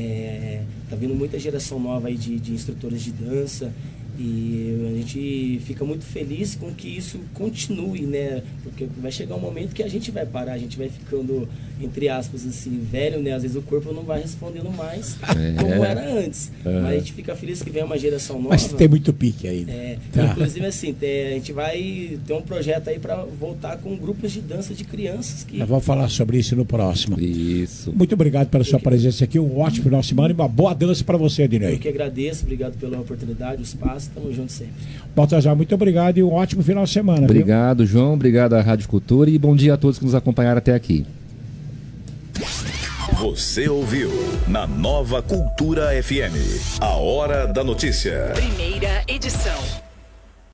é, tá vindo muita geração nova aí de, de instrutores de dança, e a gente fica muito feliz com que isso continue, né? Porque vai chegar um momento que a gente vai parar, a gente vai ficando, entre aspas, assim, velho, né? Às vezes o corpo não vai respondendo mais É. como era antes. É. Mas a gente fica feliz que vem uma geração nova. Mas tem muito pique ainda. É, Tá. Inclusive, assim, tem- a gente vai ter um projeto aí para voltar com grupos de dança de crianças que... Nós vamos falar sobre isso no próximo. Isso. Muito obrigado pela sua presença aqui. Um ótimo final de semana e uma boa dança para você, Eu Dinei. que agradeço, obrigado pela oportunidade, o espaço, tamo junto sempre. Baltazar, muito obrigado e um ótimo final de semana. viu? Obrigado, João. Obrigado à Rádio Cultura, e bom dia a todos que nos acompanharam até aqui. Você ouviu na Nova Cultura F M. A Hora da Notícia. Primeira edição.